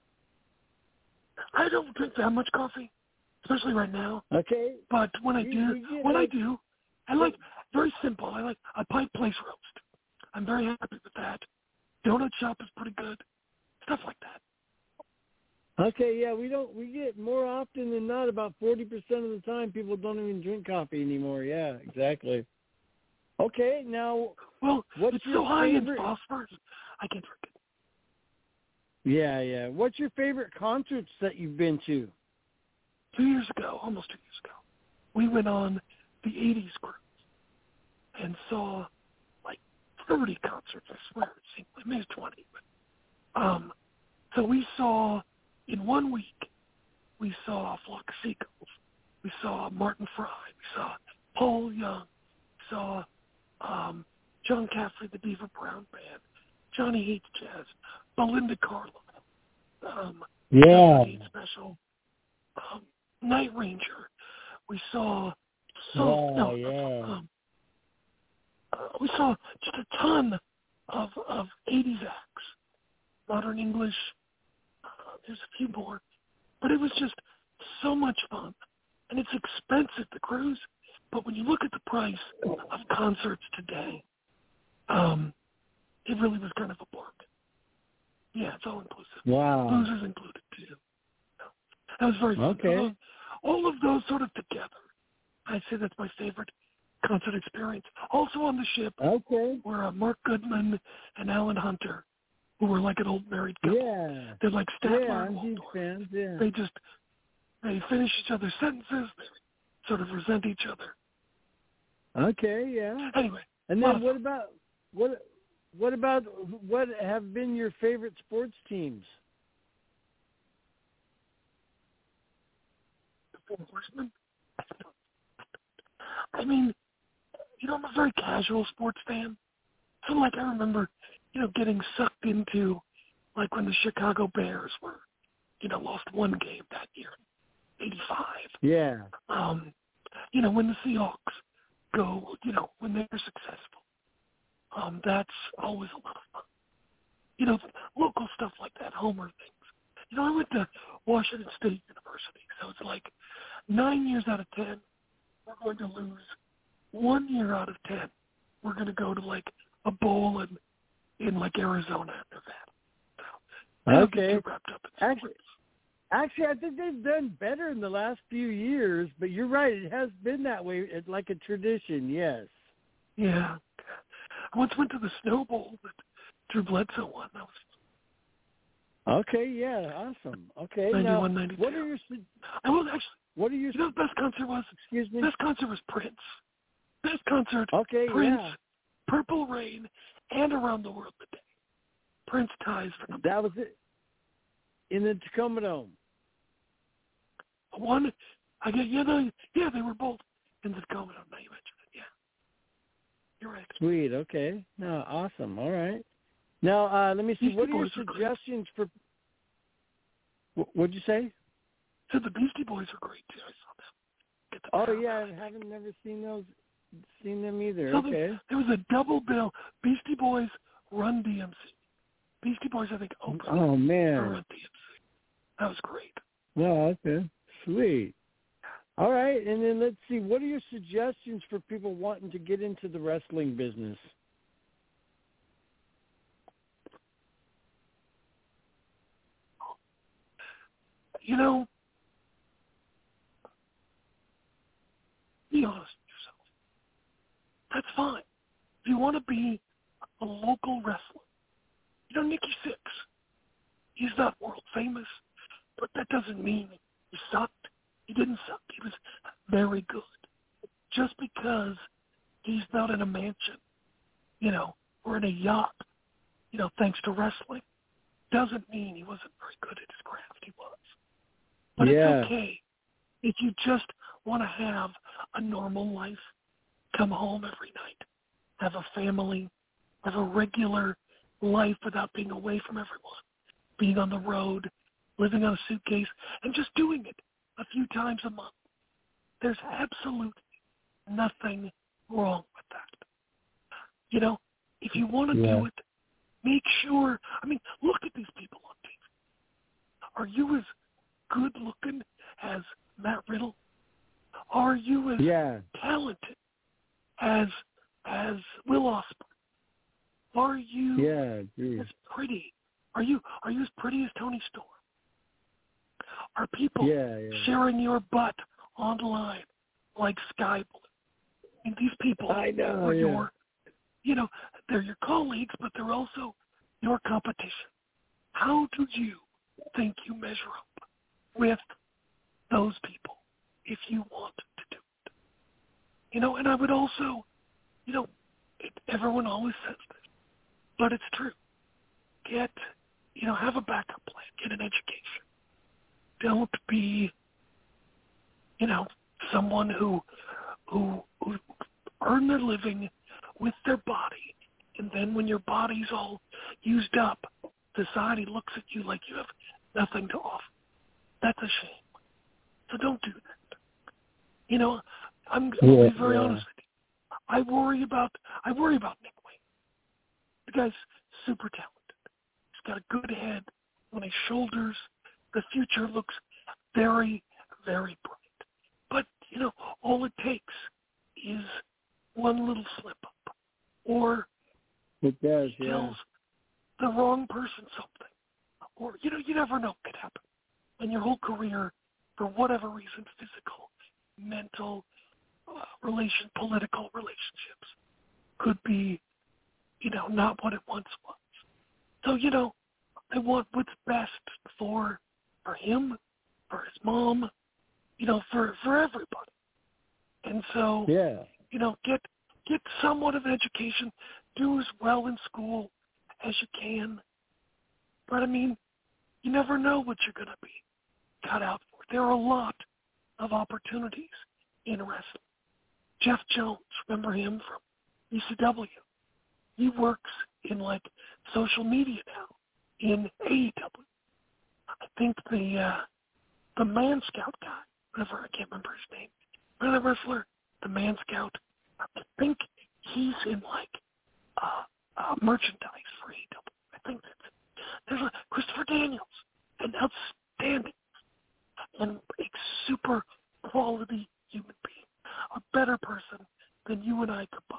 S4: I don't drink that much coffee, especially right now.
S3: Okay.
S4: But when I
S3: You-
S4: do,
S3: you
S4: when
S3: like-
S4: I do, I like very simple. I like a pint place roast. I'm very happy with that. Donut shop is pretty good. Stuff like that.
S3: Okay, yeah, we don't. We get more often than not. About forty percent of the time, people don't even drink coffee anymore. Yeah, exactly. Okay, now,
S4: Well,
S3: what's
S4: it's
S3: your
S4: so high
S3: favorite?
S4: in phosphorus, I can't drink it.
S3: Yeah, yeah. What's your favorite concerts that you've been to?
S4: Two years ago, almost two years ago, we went on the eighties cruise and saw like thirty concerts. I swear, it seemed like maybe twenty. But, um, so we saw in one week, we saw a Flock of Seagulls, we saw Martin Fry, we saw Paul Young, we saw um, John Caffrey, the Beaver Brown Band, Johnny Hates Jazz, Belinda Carlisle, um,
S3: Yeah.
S4: Special, um, Night Ranger. We saw so
S3: Wow,
S4: no,
S3: yeah.
S4: um, uh, we saw just a ton of of eighties acts, Modern English. Uh, there's a few more, but it was just so much fun, and it's expensive to cruise. But when you look at the price of concerts today, um, it really was kind of a bargain. Yeah, it's all inclusive.
S3: Wow.
S4: Booze is included too. That was very fun.
S3: Okay.
S4: All of those sort of together, I'd say that's my favorite concert experience. Also on the ship
S3: Okay.
S4: were uh, Mark Goodman and Alan Hunter, who were like an old married couple.
S3: Yeah.
S4: They're like Statler
S3: Yeah,
S4: and
S3: I'm huge
S4: Waldorf.
S3: fans. Yeah.
S4: They just, they finish each other's sentences. They sort of resent each other.
S3: Okay. Yeah.
S4: Anyway.
S3: And
S4: lot
S3: then
S4: of
S3: what
S4: fun.
S3: about what? What about what have been your favorite sports teams?
S4: The Four Horsemen? I mean, you know, I'm a very casual sports fan. So, like, I remember, you know, getting sucked into, like, when the Chicago Bears were, you know, lost one game that year, eighty-five.
S3: Yeah.
S4: Um, you know, when the Seahawks go, you know, when they're successful. Um, that's always a lot of fun. You know, local stuff like that, Homer things. You know, I went to Washington State University, so it's like nine years out of ten, we're going to lose. One year out of ten, we're going to go to, like, a bowl in, in like, Arizona and Nevada. So, I don't get
S3: Okay.
S4: too wrapped up in sports.
S3: Actually, actually, I think they've done better in the last few years, but you're right. It has been that way, it's like a tradition, yes.
S4: Yeah. I once went to the Snow Bowl that Drew Bledsoe won. That was
S3: Okay, yeah, awesome. Okay,
S4: ninety-one,
S3: now,
S4: ninety-two.
S3: what are your su-
S4: I will actually,
S3: what are your
S4: you know what the best concert was?
S3: excuse me?
S4: Best concert was Prince. Best concert,
S3: Okay,
S4: Prince,
S3: yeah,
S4: Purple Rain, and Around the World Today. Prince ties for number
S3: that was it in the Tacoma Dome.
S4: one. I get yeah, they, yeah, they were both in the Tacoma Dome. Now you mentioned it. Yeah, you're right.
S3: Sweet. Okay. No, awesome. All right. Now, uh, let me see.
S4: Beastie
S3: What are your
S4: Boys are great.
S3: suggestions for? What, what'd you say?
S4: So the Beastie Boys are great too. I saw them. Get them
S3: Oh
S4: down.
S3: yeah, I haven't never seen those. Seen them either.
S4: So
S3: Okay.
S4: there, there was a double bill. Beastie Boys, Run D M C. Beastie Boys, I think, opened
S3: Oh
S4: for
S3: man.
S4: Run D M C. That was great.
S3: Well, okay. Sweet. All right, and then let's see. What are your suggestions for people wanting to get into the wrestling business?
S4: You know, be honest with yourself. That's fine. If you want to be a local wrestler, you know, Nikki Sixx, he's not world famous, but that doesn't mean he sucked. He didn't suck. He was very good. Just because he's not in a mansion, you know, or in a yacht, you know, thanks to wrestling. Doesn't mean he wasn't very good at his craft. He was. But
S3: yeah.
S4: it's okay if you just want to have a normal life, come home every night, have a family, have a regular life without being away from everyone, being on the road, living on a suitcase, and just doing it a few times a month. There's absolutely nothing wrong with that. You know, if you want to
S3: Yeah.
S4: do it, make sure, I mean, look at these people on T V. Are you as good looking as Matt Riddle? Are you as
S3: Yeah.
S4: talented as as Will Ospreay? Are you
S3: Yeah. Dude.
S4: as pretty? Are you are you as pretty as Tony Storm? Are people
S3: Yeah, yeah.
S4: sharing your butt online like Sky Blue? And these people
S3: I know,
S4: are
S3: yeah.
S4: your, you know, they're your colleagues, but they're also your competition. How do you think you measure up with those people if you want to do it? You know, and I would also, you know, it, everyone always says this, but it's true. Get, you know, have a backup plan. Get an education. Don't be, you know, someone who, who, who earn their living with their body, and then when your body's all used up, society looks at you like you have nothing to offer. That's a shame. So don't do that. You know, I'm
S3: Yeah,
S4: I'll be very
S3: yeah.
S4: honest with you. I worry about I worry about Nick Wayne. The guy's super talented. He's got a good head on his shoulders. The future looks very, very bright. But, you know, all it takes is one little slip up. Or
S3: It does,
S4: he
S3: yeah.
S4: tells the wrong person something. Or, you know, you never know what could happen. And your whole career, for whatever reason, physical, mental, uh, relation, political relationships, could be, you know, not what it once was. So, you know, I want what's best for for him, for his mom, you know, for, for everybody. And so,
S3: Yeah.
S4: you know, get get somewhat of an education, do as well in school as you can. But, I mean, you never know what you're going to be cut out for. There are a lot of opportunities in wrestling. Jeff Jones, remember him from E C W? He works in, like, social media now in A E W. I think the uh, the Man Scout guy, whatever, I can't remember his name, another wrestler, the Man Scout, I think he's in, like, uh, uh, merchandise for A E W. I think that's it. There's a Christopher Daniels, an outstanding and a super quality human being, a better person than you and I combined.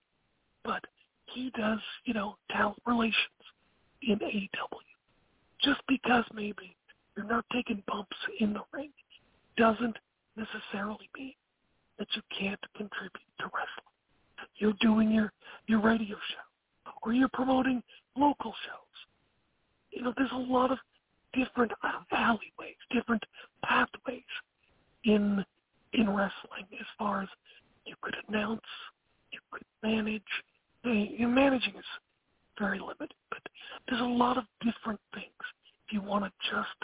S4: But he does, you know, talent relations in A E W. Just because maybe you're not taking bumps in the ring doesn't necessarily mean that you can't contribute to wrestling. You're doing your, your radio show, or you're promoting local shows. You know, there's a lot of different alleyways, different pathways in in wrestling as far as you could announce, you could manage. Your managing is very limited, but there's a lot of different things if you want to just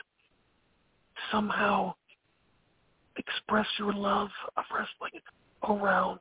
S4: somehow express your love of wrestling around.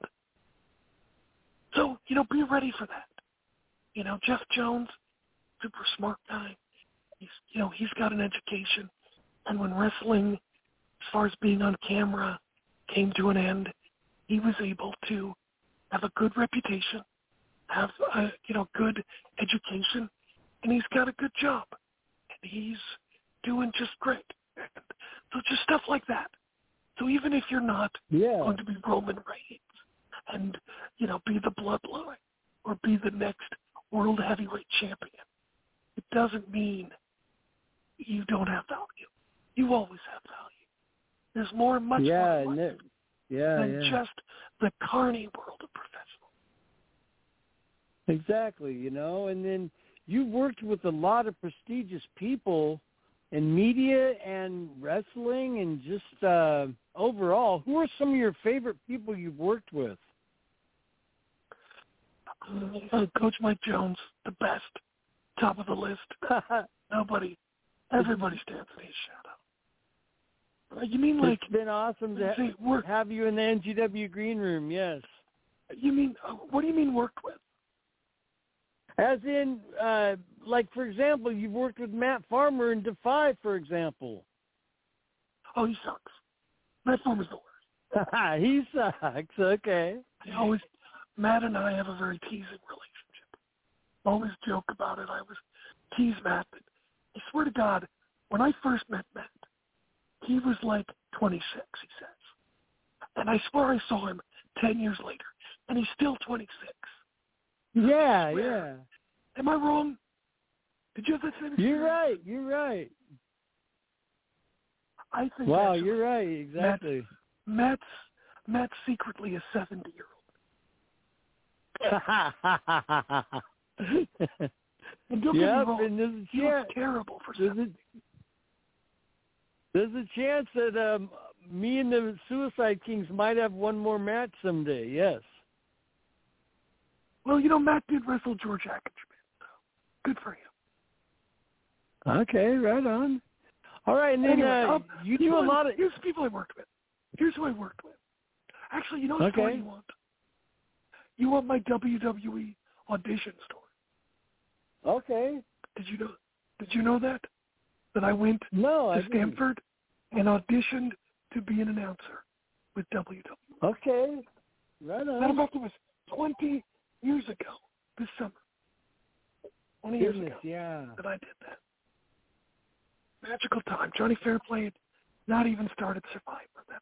S4: So, you know, be ready for that. You know, Jeff Jones, super smart guy. He's, you know, he's got an education. And when wrestling, as far as being on camera, came to an end, he was able to have a good reputation, have a, you know, good education, and he's got a good job. And he's doing just great. So just stuff like that. So even if you're not
S3: yeah.
S4: going to be Roman Reigns and, you know, be the bloodline or be the next world heavyweight champion, it doesn't mean you don't have value. You always have value. There's more, much
S3: yeah,
S4: more
S3: it, yeah,
S4: than
S3: yeah.
S4: just the carny world of professional.
S3: Exactly, you know, and then you worked with a lot of prestigious people in media and wrestling and just uh, overall. Who are some of your favorite people you've worked with?
S4: Uh, Coach Mike Jones, the best, top of the list. Nobody, everybody stands in his shadow. Uh, you mean like
S3: it's been awesome to
S4: say, work,
S3: have you in the N G W green room? Yes.
S4: You mean uh, what do you mean worked with?
S3: As in, uh, like for example, you've worked with Matt Farmer in Defy, for example.
S4: Oh, he sucks. Matt Farmer's the worst.
S3: He sucks. Okay.
S4: I always, Matt and I have a very teasing relationship. I always joke about it. I always tease Matt. But I swear to God, when I first met Matt, he was like twenty-six, he says. And I swear I saw him ten years later, and he's still twenty-six.
S3: Yeah, yeah.
S4: Am I wrong? Did you have that same experience?
S3: You're right. You're right.
S4: I think
S3: wow,
S4: actually,
S3: you're right. Exactly.
S4: Matt's, Matt's, Matt's secretly a seventy-year-old. And don't
S3: yep,
S4: get me wrong,
S3: and there's a
S4: he
S3: chance.
S4: looks terrible for
S3: There's
S4: seventy.
S3: a, there's a chance that um, me and the Suicide Kings might have one more match someday. Yes.
S4: Well, you know, Matt did wrestle George Ackerman, so good for him.
S3: Okay, right on. All right, and then
S4: anyway,
S3: uh,
S4: um,
S3: you do a
S4: I,
S3: lot of.
S4: Here's the people I worked with. Here's who I worked with. Actually, you know what
S3: Okay.
S4: story you want? You want my W W E audition story.
S3: Okay.
S4: Did you know? Did you know that? That I went
S3: No, I
S4: to
S3: didn't.
S4: Stanford and auditioned to be an announcer with W W E.
S3: Okay. Right on.
S4: Matter of fact, it was twenty years ago this summer. twenty years
S3: Goodness,
S4: ago
S3: yeah.
S4: that I did that. Magical time. Johnny Fairplay had not even started Survivor. That's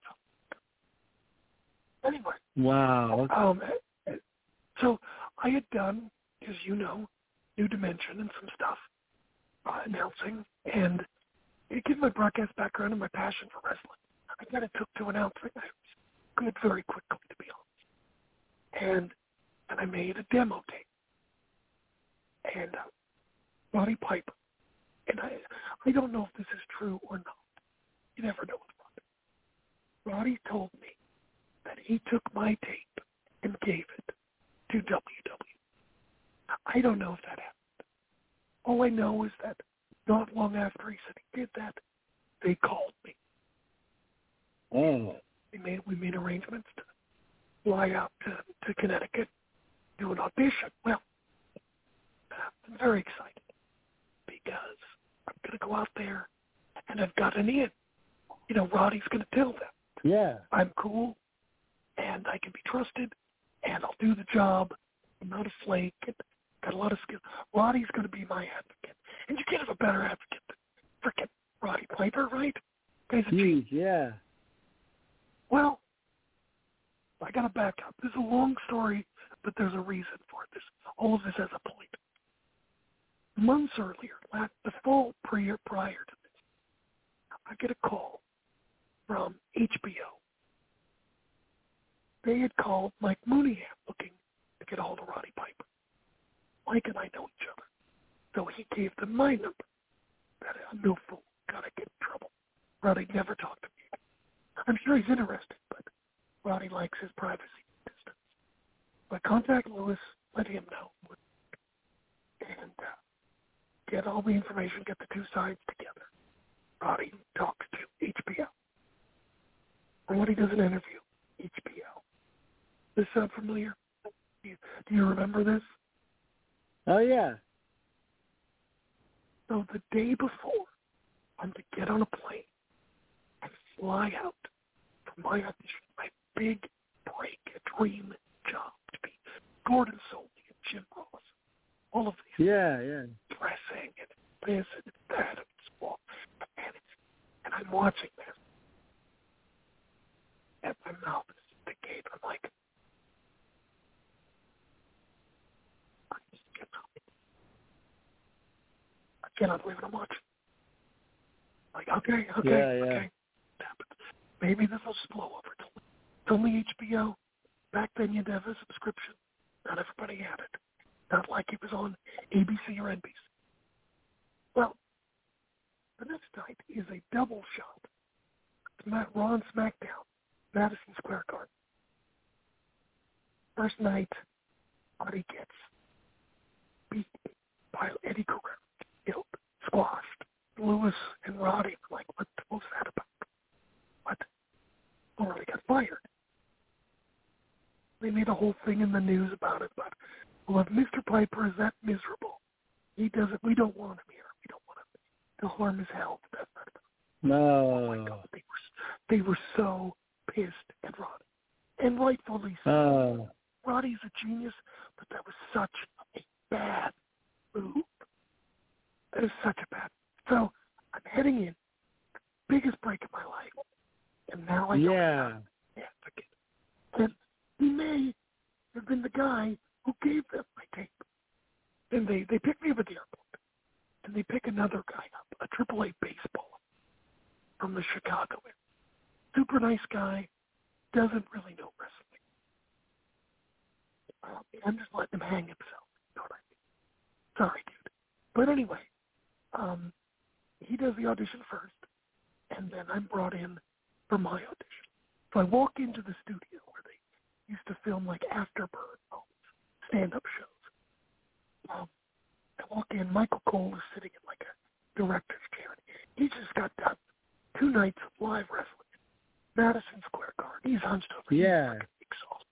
S4: all. Anyway.
S3: Wow.
S4: Um, so I had done, as you know, New Dimension and some stuff, uh, announcing, and given my broadcast background and my passion for wrestling, I kind of took to announcing. I was good very quickly, to be honest. And and I made a demo tape. And uh, Roddy Piper, and I I don't know if this is true or not. You never know with Roddy. Roddy told me that he took my tape and gave it to W W E. I don't know if that happened. All I know is that not long after he said he did that, they called me.
S3: Oh.
S4: We made we made arrangements to fly out to, to Connecticut, do an audition. Well, I'm very excited because I'm going to go out there and I've got an in. You know, Roddy's going to tell them.
S3: Yeah.
S4: I'm cool and I can be trusted and I'll do the job. I'm not a flake and got a lot of skill. Roddy's going to be my advocate. And you can't have a better advocate than frickin' Roddy Piper, right? Guy's a
S3: Huge, yeah.
S4: Well, I got to back up. This is a long story, but there's a reason for it. This, all of this has a point. Months earlier, last, the fall prior, prior to this, I get a call from H B O. They had called Mike Mooneyham looking to get a hold of Roddy Piper. Mike and I know each other, so he gave them my number. That I'm no fool. Gotta get in trouble. Roddy never talked to me. I'm sure he's interested, but Roddy likes his privacy and distance. But contact Lewis, let him know, and uh, get all the information, get the two sides together. Roddy talks to H B O. Roddy does an interview, H B O. This sound familiar? Do you, do you remember this?
S3: Oh, yeah.
S4: So the day before, I'm to get on a plane and fly out for my audition, my big break, a dream job to be Gordon Soley and Jim Ross. All of these.
S3: Yeah, yeah.
S4: Dressing and this and that and small. And, and I'm watching this. And my mouth is agape. I'm like, I just cannot. I cannot believe what I'm watching. Like, okay, okay,
S3: Yeah, yeah.
S4: okay. Maybe this will just blow over. It's only H B O. Back then you had to have a subscription. Not everybody had it. Not like it was on A B C or N B C. Well, the next night is a double shot. It's Matt Raw on SmackDown, Madison Square Garden. First night, Roddy gets beaten by Eddie Guerrero, killed, squashed. Lewis and Roddy were like, what, what was that about? What? Well, Roddy got fired. They made a whole thing in the news about it, but, well, if Mister Piper is that miserable, he doesn't, we don't want him here. We don't want him to harm his health.
S3: No.
S4: Oh, my God. They were, they were so pissed at Roddy. And rightfully so.
S3: Oh.
S4: Roddy's a genius, but that was such a bad move. That is such a bad So I'm heading in, biggest break of my life, and now I don't
S3: Yeah.
S4: have an advocate. And he may have been the guy who gave them my tape. And they, they pick me up at the airport, and they pick another guy up, a triple A baseball from the Chicago area. Super nice guy, doesn't really know wrestling. Uh, I'm just letting him hang himself. You know what I mean? Sorry, dude. But anyway, um, he does the audition first, and then I'm brought in for my audition. So I walk into the studio where they used to film like Afterburn, stand-up shows. Um, I walk in, Michael Cole is sitting in like a director's chair. He just got done two nights of live wrestling. Madison Square Garden. He's hunched over.
S3: Yeah.
S4: He's exhausted.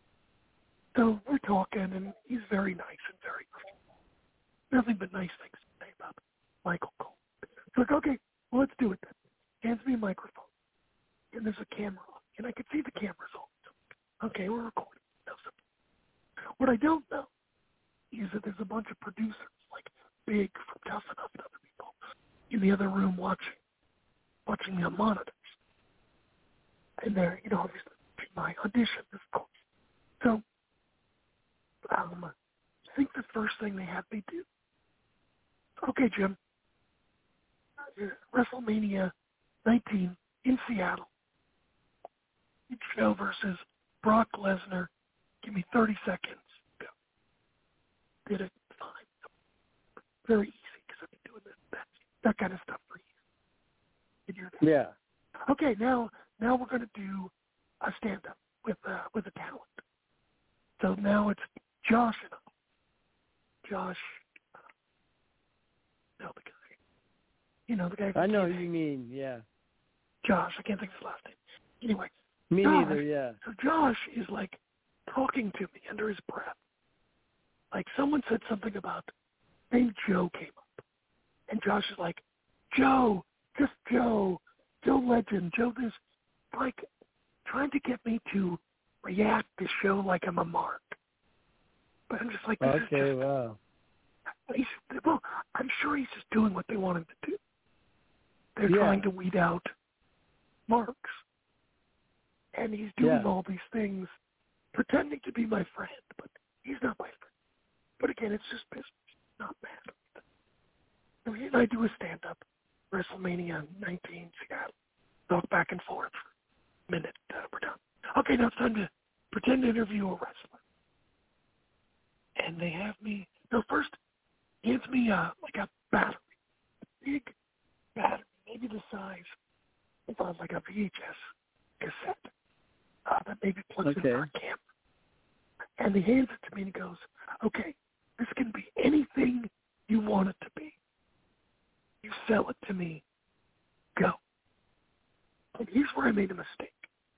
S4: So we're talking, and he's very nice and very nothing but nice things to say about Michael Cole. So like, okay, well, let's do it then. Hands me a microphone, and there's a camera on, and I can see the camera's on. Okay, we're recording. What I don't know is that there's a bunch of producers, like Big from Tough Enough and other people, in the other room watching, watching the monitors. And they're, you know, obviously my audition, of course. So, um, I think the first thing they have me do, okay, Jim, WrestleMania nineteen in Seattle. Each show versus Brock Lesnar. Give me thirty seconds. Go. Did it fine. Very easy because I've been doing this, that, that kind of stuff for years.
S3: Yeah.
S4: Okay, now now we're going to do a stand-up with uh, with a talent. So now it's Josh and I. Josh, uh, no, the guy. You know, the guy.
S3: I know who you mean, yeah.
S4: Josh, I can't think of his last name. Anyway.
S3: Me
S4: Josh,
S3: neither, yeah.
S4: So Josh is like talking to me under his breath. Like someone said something about, name Joe came up. And Josh is like, Joe, just Joe, Joe Legend, Joe this. Like trying to get me to react to show like I'm a mark. But I'm just like, this
S3: okay,
S4: is just,
S3: wow.
S4: he's, well, I'm sure he's just doing what they want him to do. They're
S3: Yeah.
S4: trying to weed out marks. And he's doing
S3: Yeah.
S4: all these things, pretending to be my friend, but he's not my friend. But again, it's just business, not bad. So he and I do a stand-up, WrestleMania nineteen, Seattle. Talk back and forth for a minute. Uh, we're done. Okay, now it's time to pretend to interview a wrestler. And they have me, no, first, he hands me uh, like a battery, a big battery, maybe the size of uh, like a V H S cassette. Uh, that maybe plugs
S3: Okay.
S4: in for a camera. And he hands it to me and he goes, okay, this can be anything you want it to be. You sell it to me. Go. And here's where I made a mistake.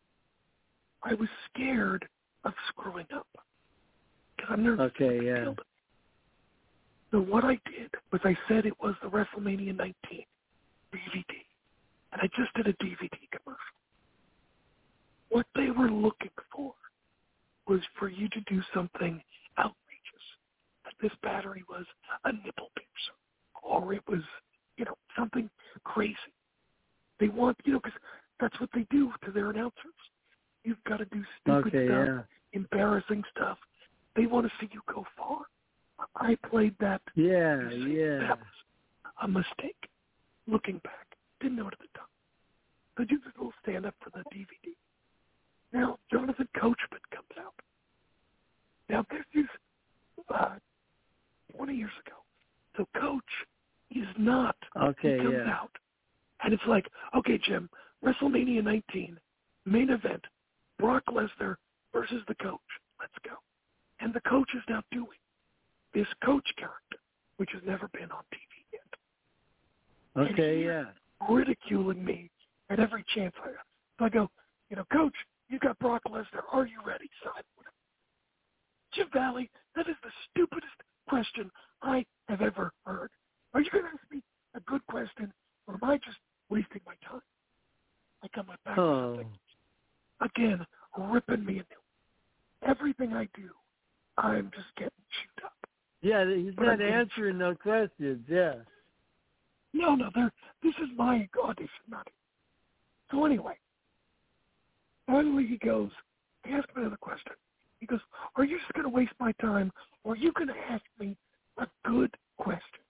S4: I was scared of screwing up. Because I'm nervous.
S3: Okay, yeah.
S4: So what I did was I said it was the WrestleMania nineteen D V D. And I just did a D V D commercial. What they were looking for was for you to do something outrageous. That this battery was a nipple piercer, or it was, you know, something crazy. They want, you know, because that's what they do to their announcers. You've got to do stupid
S3: Okay,
S4: stuff,
S3: yeah.
S4: embarrassing stuff. They want to see you go far. I played that.
S3: Yeah,
S4: you see,
S3: yeah.
S4: That was a mistake. Looking back, didn't know it at the time. So I did this little stand-up for the D V D. Now, Jonathan Coachman comes out. Now, this is uh, twenty years ago. So Coach is not.
S3: Okay,
S4: he comes
S3: yeah.
S4: out. And it's like, okay, Jim, WrestleMania nineteen, main event, Brock Lesnar versus the Coach. Let's go. And And the coach is now doing this coach character, which has never been on T V yet.
S3: Okay, yeah.
S4: Ridiculing me at every chance I have. So I go, you know, Coach, you got Brock Lesnar. Are you ready? Son? Jim Valley, that is the stupidest question I have ever heard. Are you going to ask me a good question, or am I just wasting my time? I got my back
S3: oh.
S4: to something. Again, ripping me into everything I do. I'm just getting chewed up.
S3: Yeah, he's
S4: But
S3: not
S4: I'm
S3: answering no questions, yeah.
S4: No, no, they're, this is my audition, not it. So anyway, finally he goes, he asked me another question. He goes, are you just going to waste my time, or are you going to ask me a good question?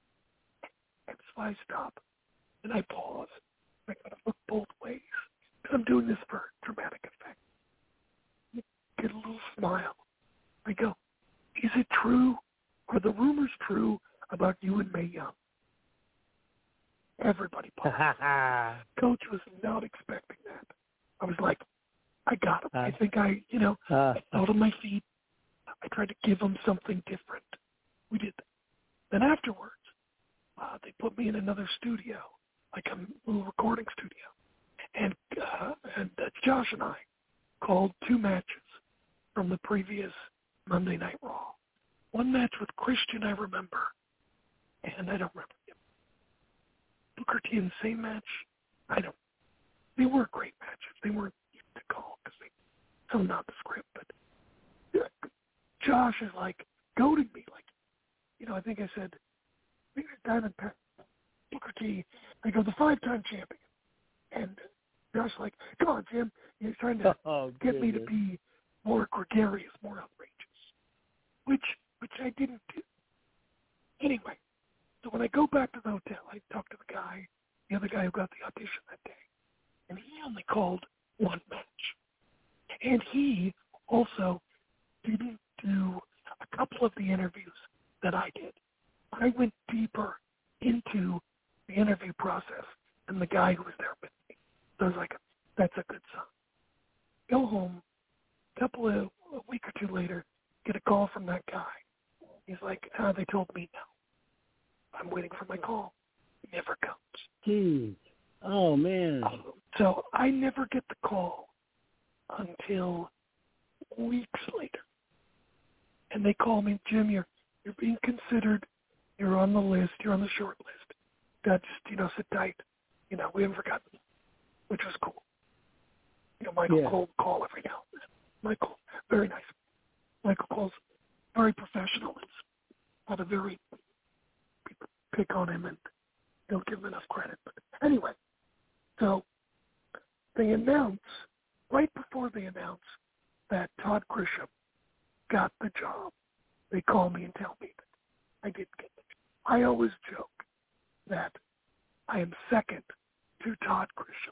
S4: And so I stop, and I pause. I got to look both ways, because I'm doing this for dramatic effect. Get a little smile. I go, is it true? Are the rumors true about you and Mae Young? Everybody paused. Coach was not expecting that. I was like, I got him. Uh, I think I, you know, uh, I thought on my feet. I tried to give him something different. We did that. Then afterwards, uh, they put me in another studio, like a little recording studio. And, uh, and uh, Josh and I called two matches from the previous Monday Night Raw. One match with Christian, I remember, and I don't remember him. Booker T in the same match, I don't. They were great matches. They weren't easy to call because they so not the script. But uh, Josh is like goading me, like, you know. I think I said, I think Diamond Pat, Booker T. I go the five-time champion, and Josh like, come on, Jim. He's trying to
S3: oh,
S4: get me to be more gregarious, more outrageous, which which I didn't do. Anyway, so when I go back to the hotel, I talk to the guy, the other guy who got the audition that day, and he only called one match. And he also didn't do a couple of the interviews that I did. I went deeper into the interview process than the guy who was there with me. So I was like, that's a good sign. Go home, a couple of, a week or two later, get a call from that guy. He's like, ah, they told me no. I'm waiting for my call. It never comes.
S3: Jeez. Oh, man.
S4: So I never get the call until weeks later. And they call me, Jim, you're, you're being considered. You're on the list. You're on the short list. God, just, you know, sit tight. You know, we haven't forgotten you, which was cool. You know, Michael
S3: yeah.
S4: Cole call every now and then. Michael, very nice. Michael Cole's very professional. It's not a very people pick on him and don't give him enough credit. But anyway, so they announce, right before they announce that Todd Grisham got the job, they call me and tell me that I didn't get the job. I always joke that I am second to Todd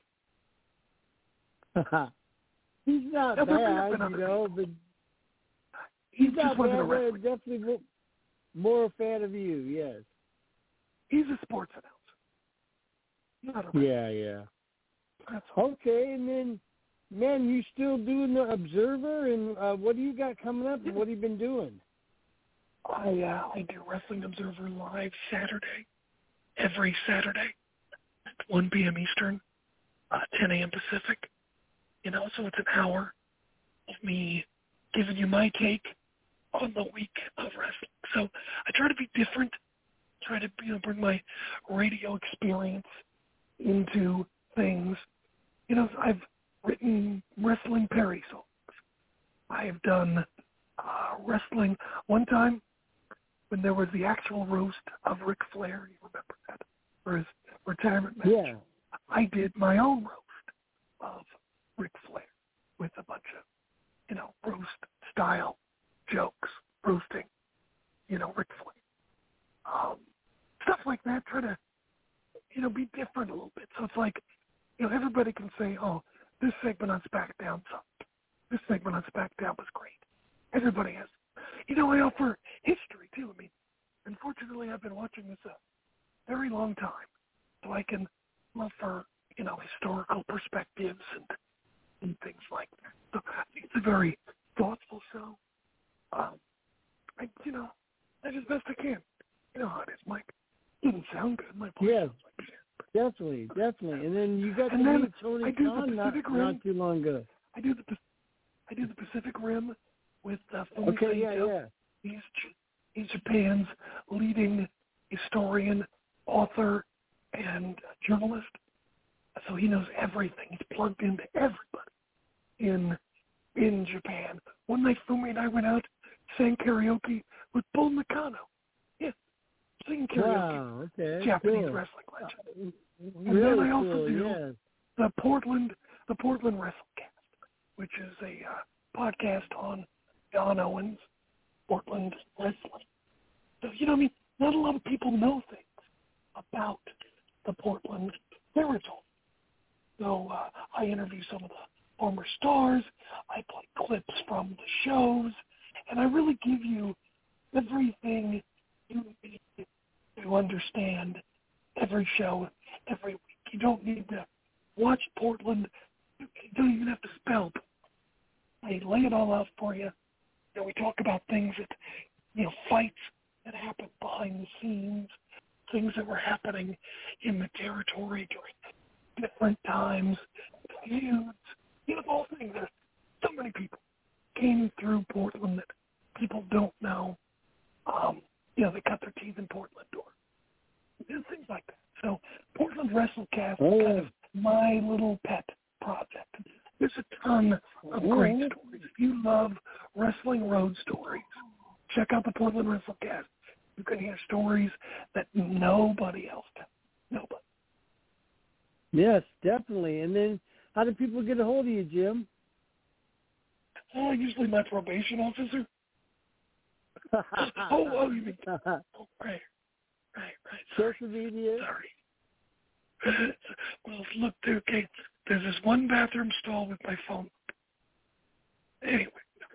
S4: Grisham.
S3: He's not
S4: now,
S3: bad, you know,
S4: people.
S3: but
S4: he's
S3: he's
S4: just
S3: not bad.
S4: wasn't a
S3: We're
S4: wrestler.
S3: definitely more a fan of you, yes.
S4: He's a sports announcer. Not a wrestler.
S3: Yeah, yeah.
S4: That's all.
S3: Okay, and then, man, you still doing the Observer, and uh, what do you got coming up, and what have you been doing?
S4: I uh, I do Wrestling Observer live Saturday, every Saturday at one p.m. Eastern, uh, ten a.m. Pacific. You know, so it's an hour of me giving you my take on the week of wrestling. So I try to be different, try to, you know, bring my radio experience into things. You know, I've written Wrestling Perry songs. I have done uh, wrestling one time when there was the actual roast of Ric Flair. You remember that? For his retirement match.
S3: Yeah.
S4: I did my own roast of Ric Flair with a bunch of, you know, roast-style jokes, roasting, you know, Ric Flair. Um, stuff like that, try to, you know, be different a little bit. So it's like, you know, everybody can say, oh, this segment on SmackDown sucked. This segment on SmackDown was great. Everybody has. You know, I offer history, too. I mean, unfortunately, I've been watching this a very long time, so I can offer, you know, historical perspectives and, and things like that. So I think it's a very thoughtful show. Um,
S3: definitely. And then you got
S4: and
S3: to
S4: then
S3: meet Tony
S4: I do
S3: Khan
S4: the
S3: not,
S4: Pacific Rim.
S3: not too long ago.
S4: I do the I do the Pacific Rim with uh, Fumi
S3: Okay, yeah,
S4: Saito.
S3: yeah.
S4: He's he's Japan's leading historian, author, and journalist. So he knows everything. He's plugged into everybody in in Japan. One night, Fumi and I went out, sang karaoke with Bull Nakano. Yeah, singing karaoke.
S3: Wow, okay,
S4: Japanese
S3: cool.
S4: wrestling legend.
S3: Uh,
S4: And
S3: really
S4: then I also
S3: cool,
S4: do
S3: yes.
S4: the Portland the Portland WrestleCast, which is a uh, podcast on John Owens, Portland wrestling. So, you know, I mean, not a lot of people know things about the Portland territory. So uh, I interview some of the former stars. I play clips from the shows. And I really give you everything you need to understand every show, every week. You don't need to watch Portland. You don't even have to spell. I lay it all out for you. You know, we talk about things that, you know, fights that happened behind the scenes, things that were happening in the territory during different times, feuds, you know, the whole thing. There's so many people came through Portland that people don't know. Um, you know, they cut their teeth in Portland or you know, things like that. So Portland WrestleCast
S3: Oh.
S4: is kind of my little pet project. There's a ton of great
S3: Oh.
S4: stories. If you love wrestling road stories, check out the Portland WrestleCast. You can hear stories that nobody else does. Nobody.
S3: Yes, definitely. And then how do people get a hold of you, Jim?
S4: Oh, usually my probation officer. oh, oh, you mean, oh, right, right, right. Sorry.
S3: Social media.
S4: Sorry. Well, look, there, okay, there's this one bathroom stall with my phone. Anyway,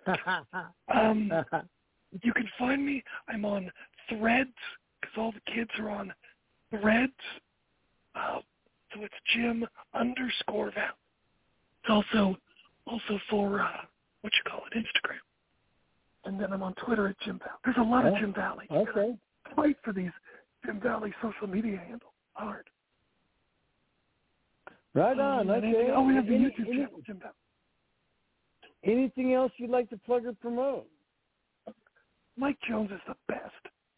S4: um, you can find me. I'm on Threads because all the kids are on Threads. Uh, so it's Jim underscore Val. It's also also for uh, what you call it, Instagram. And then I'm on Twitter at Jim Val. There's a lot
S3: oh,
S4: of Jim Valley. You
S3: okay.
S4: gotta fight for these Jim Valley social media handles. Hard.
S3: Right on.
S4: Um,
S3: Okay.
S4: anything, oh, we have the
S3: Any,
S4: YouTube
S3: any,
S4: channel, Jim Valley.
S3: anything else you'd like to plug or promote?
S4: Mike Jones is the best.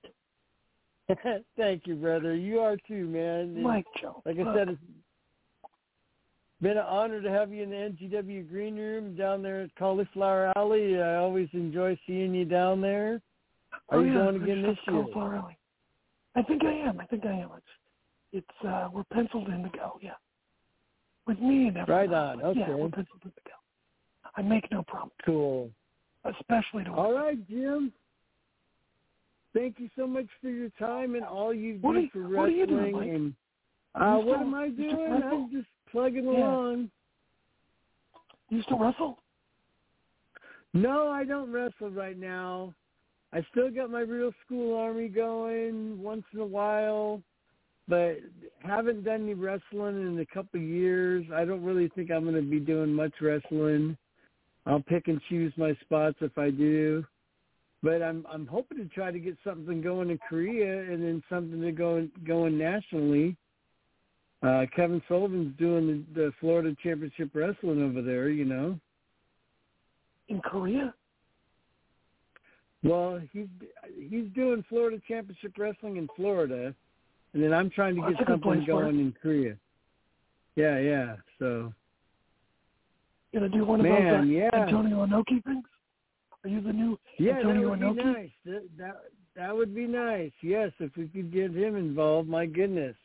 S3: Thank you, brother. You are too, man.
S4: Mike Jones.
S3: Like I
S4: Look,
S3: said, it's been an honor to have you in the N G W Green Room down there at Cauliflower Alley. I always enjoy seeing you down there. Are
S4: oh,
S3: you
S4: yeah,
S3: going again this year?
S4: Cauliflower Alley. I think I am. I think I am. It's, it's uh, we're penciled in to go, yeah. With me and everyone.
S3: Right on. Okay.
S4: Yeah, we're penciled in to go. I make no promise.
S3: Cool.
S4: Especially to
S3: All right, Jim. Thank you so much for your time and all you
S4: What
S3: do
S4: are-
S3: for
S4: what
S3: wrestling.
S4: are you doing, Mike?
S3: And
S4: Are
S3: uh,
S4: you
S3: what
S4: still-
S3: am I
S4: you still
S3: doing?
S4: wrestle?
S3: I'm just plugging
S4: Yeah.
S3: along.
S4: You still wrestle?
S3: No, I don't wrestle right now. I still got my real school army going once in a while, but haven't done any wrestling in a couple of years. I don't really think I'm going to be doing much wrestling. I'll pick and choose my spots if I do. But I'm I'm hoping to try to get something going in Korea and then something to go going nationally. Uh, Kevin Sullivan's doing the, the Florida Championship Wrestling over there, you know.
S4: In Korea?
S3: Well, he's he's doing Florida Championship Wrestling in Florida, and then I'm trying to
S4: Well,
S3: get
S4: that's a good
S3: something
S4: place for it.
S3: going in Korea. Yeah, yeah. So,
S4: You gonna do one of
S3: man,
S4: those uh,
S3: yeah,
S4: Antonio Inoki things? Are you the new
S3: yeah,
S4: Antonio
S3: that would
S4: Inoki?
S3: be nice. That, that that would be nice. Yes, if we could get him involved. My goodness.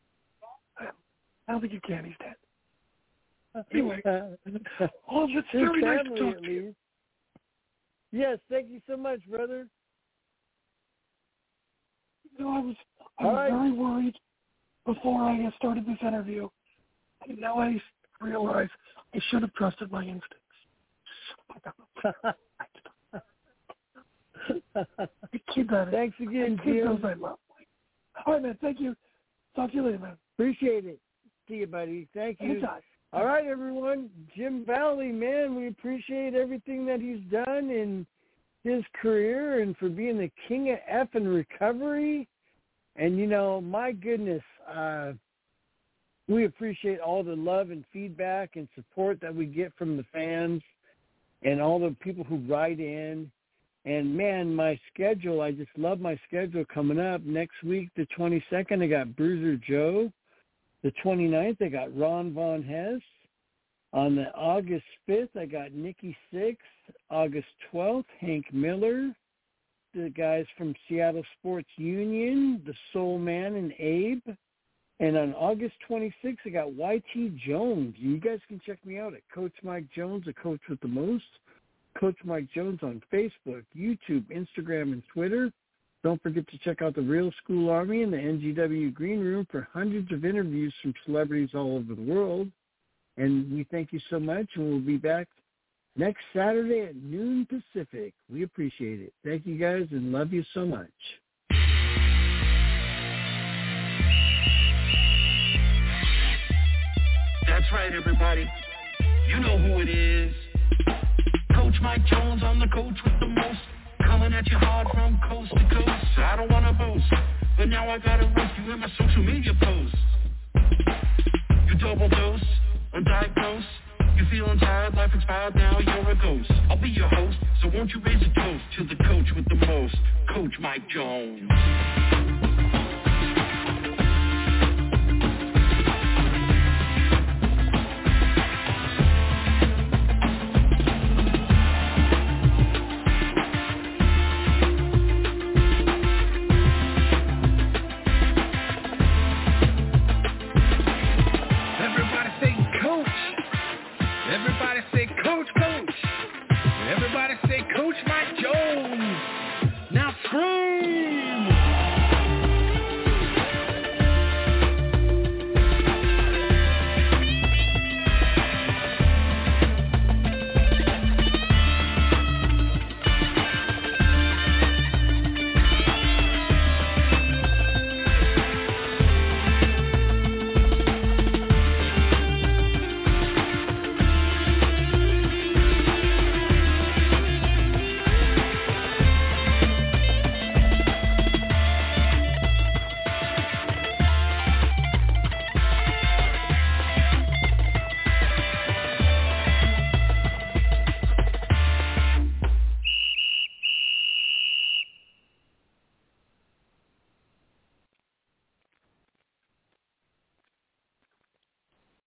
S4: I don't think you can. He's dead. Anyway,
S3: Uh,
S4: oh, it's
S3: his
S4: very nice to
S3: family,
S4: talk
S3: at
S4: to you.
S3: least. Yes, thank you so much, brother.
S4: You know, I was I
S3: All
S4: was
S3: right.
S4: very worried before I started this interview, and now I realize I should have trusted my instincts. The kid that
S3: Thanks again,
S4: the kid
S3: Jim.
S4: knows I love. All right, man. Thank you. Talk to you later, man.
S3: Appreciate it. See you, buddy. Thank you.
S4: Anytime.
S3: All right, everyone. Jim Valley, man, we appreciate everything that he's done in his career and for being the king of F in recovery. And, you know, my goodness, uh, we appreciate all the love and feedback and support that we get from the fans and all the people who write in. And, man, my schedule, I just love my schedule coming up. Next week, the twenty-second, I got Bruiser Joe. The twenty-ninth, I got Ron Von Hess. On the August fifth, I got Nikki Sixx. August twelfth, Hank Miller. The guys from Seattle Sports Union, the Soul Man and Abe. And on August twenty-sixth, I got Y T Jones. You guys can check me out at Coach Mike Jones, the coach with the most. Coach Mike Jones on Facebook, YouTube, Instagram, and Twitter. Don't forget to check out the Real School Army and the N G W Green Room for hundreds of interviews from celebrities all over the world. And we thank you so much, and we'll be back next Saturday at noon Pacific. We appreciate it. Thank you guys and love you so much.
S2: That's right, everybody. You know who it is. Coach Mike Jones, I'm the coach with the most. Coming at you hard from coast to coast. I don't want to boast, but now I gotta roast you in my social media posts. You double dose, undiagnosed. You feeling tired, life expired, now you're a ghost. I'll be your host, so won't you raise a toast to the coach with the most, Coach Mike Jones.
S6: Everybody say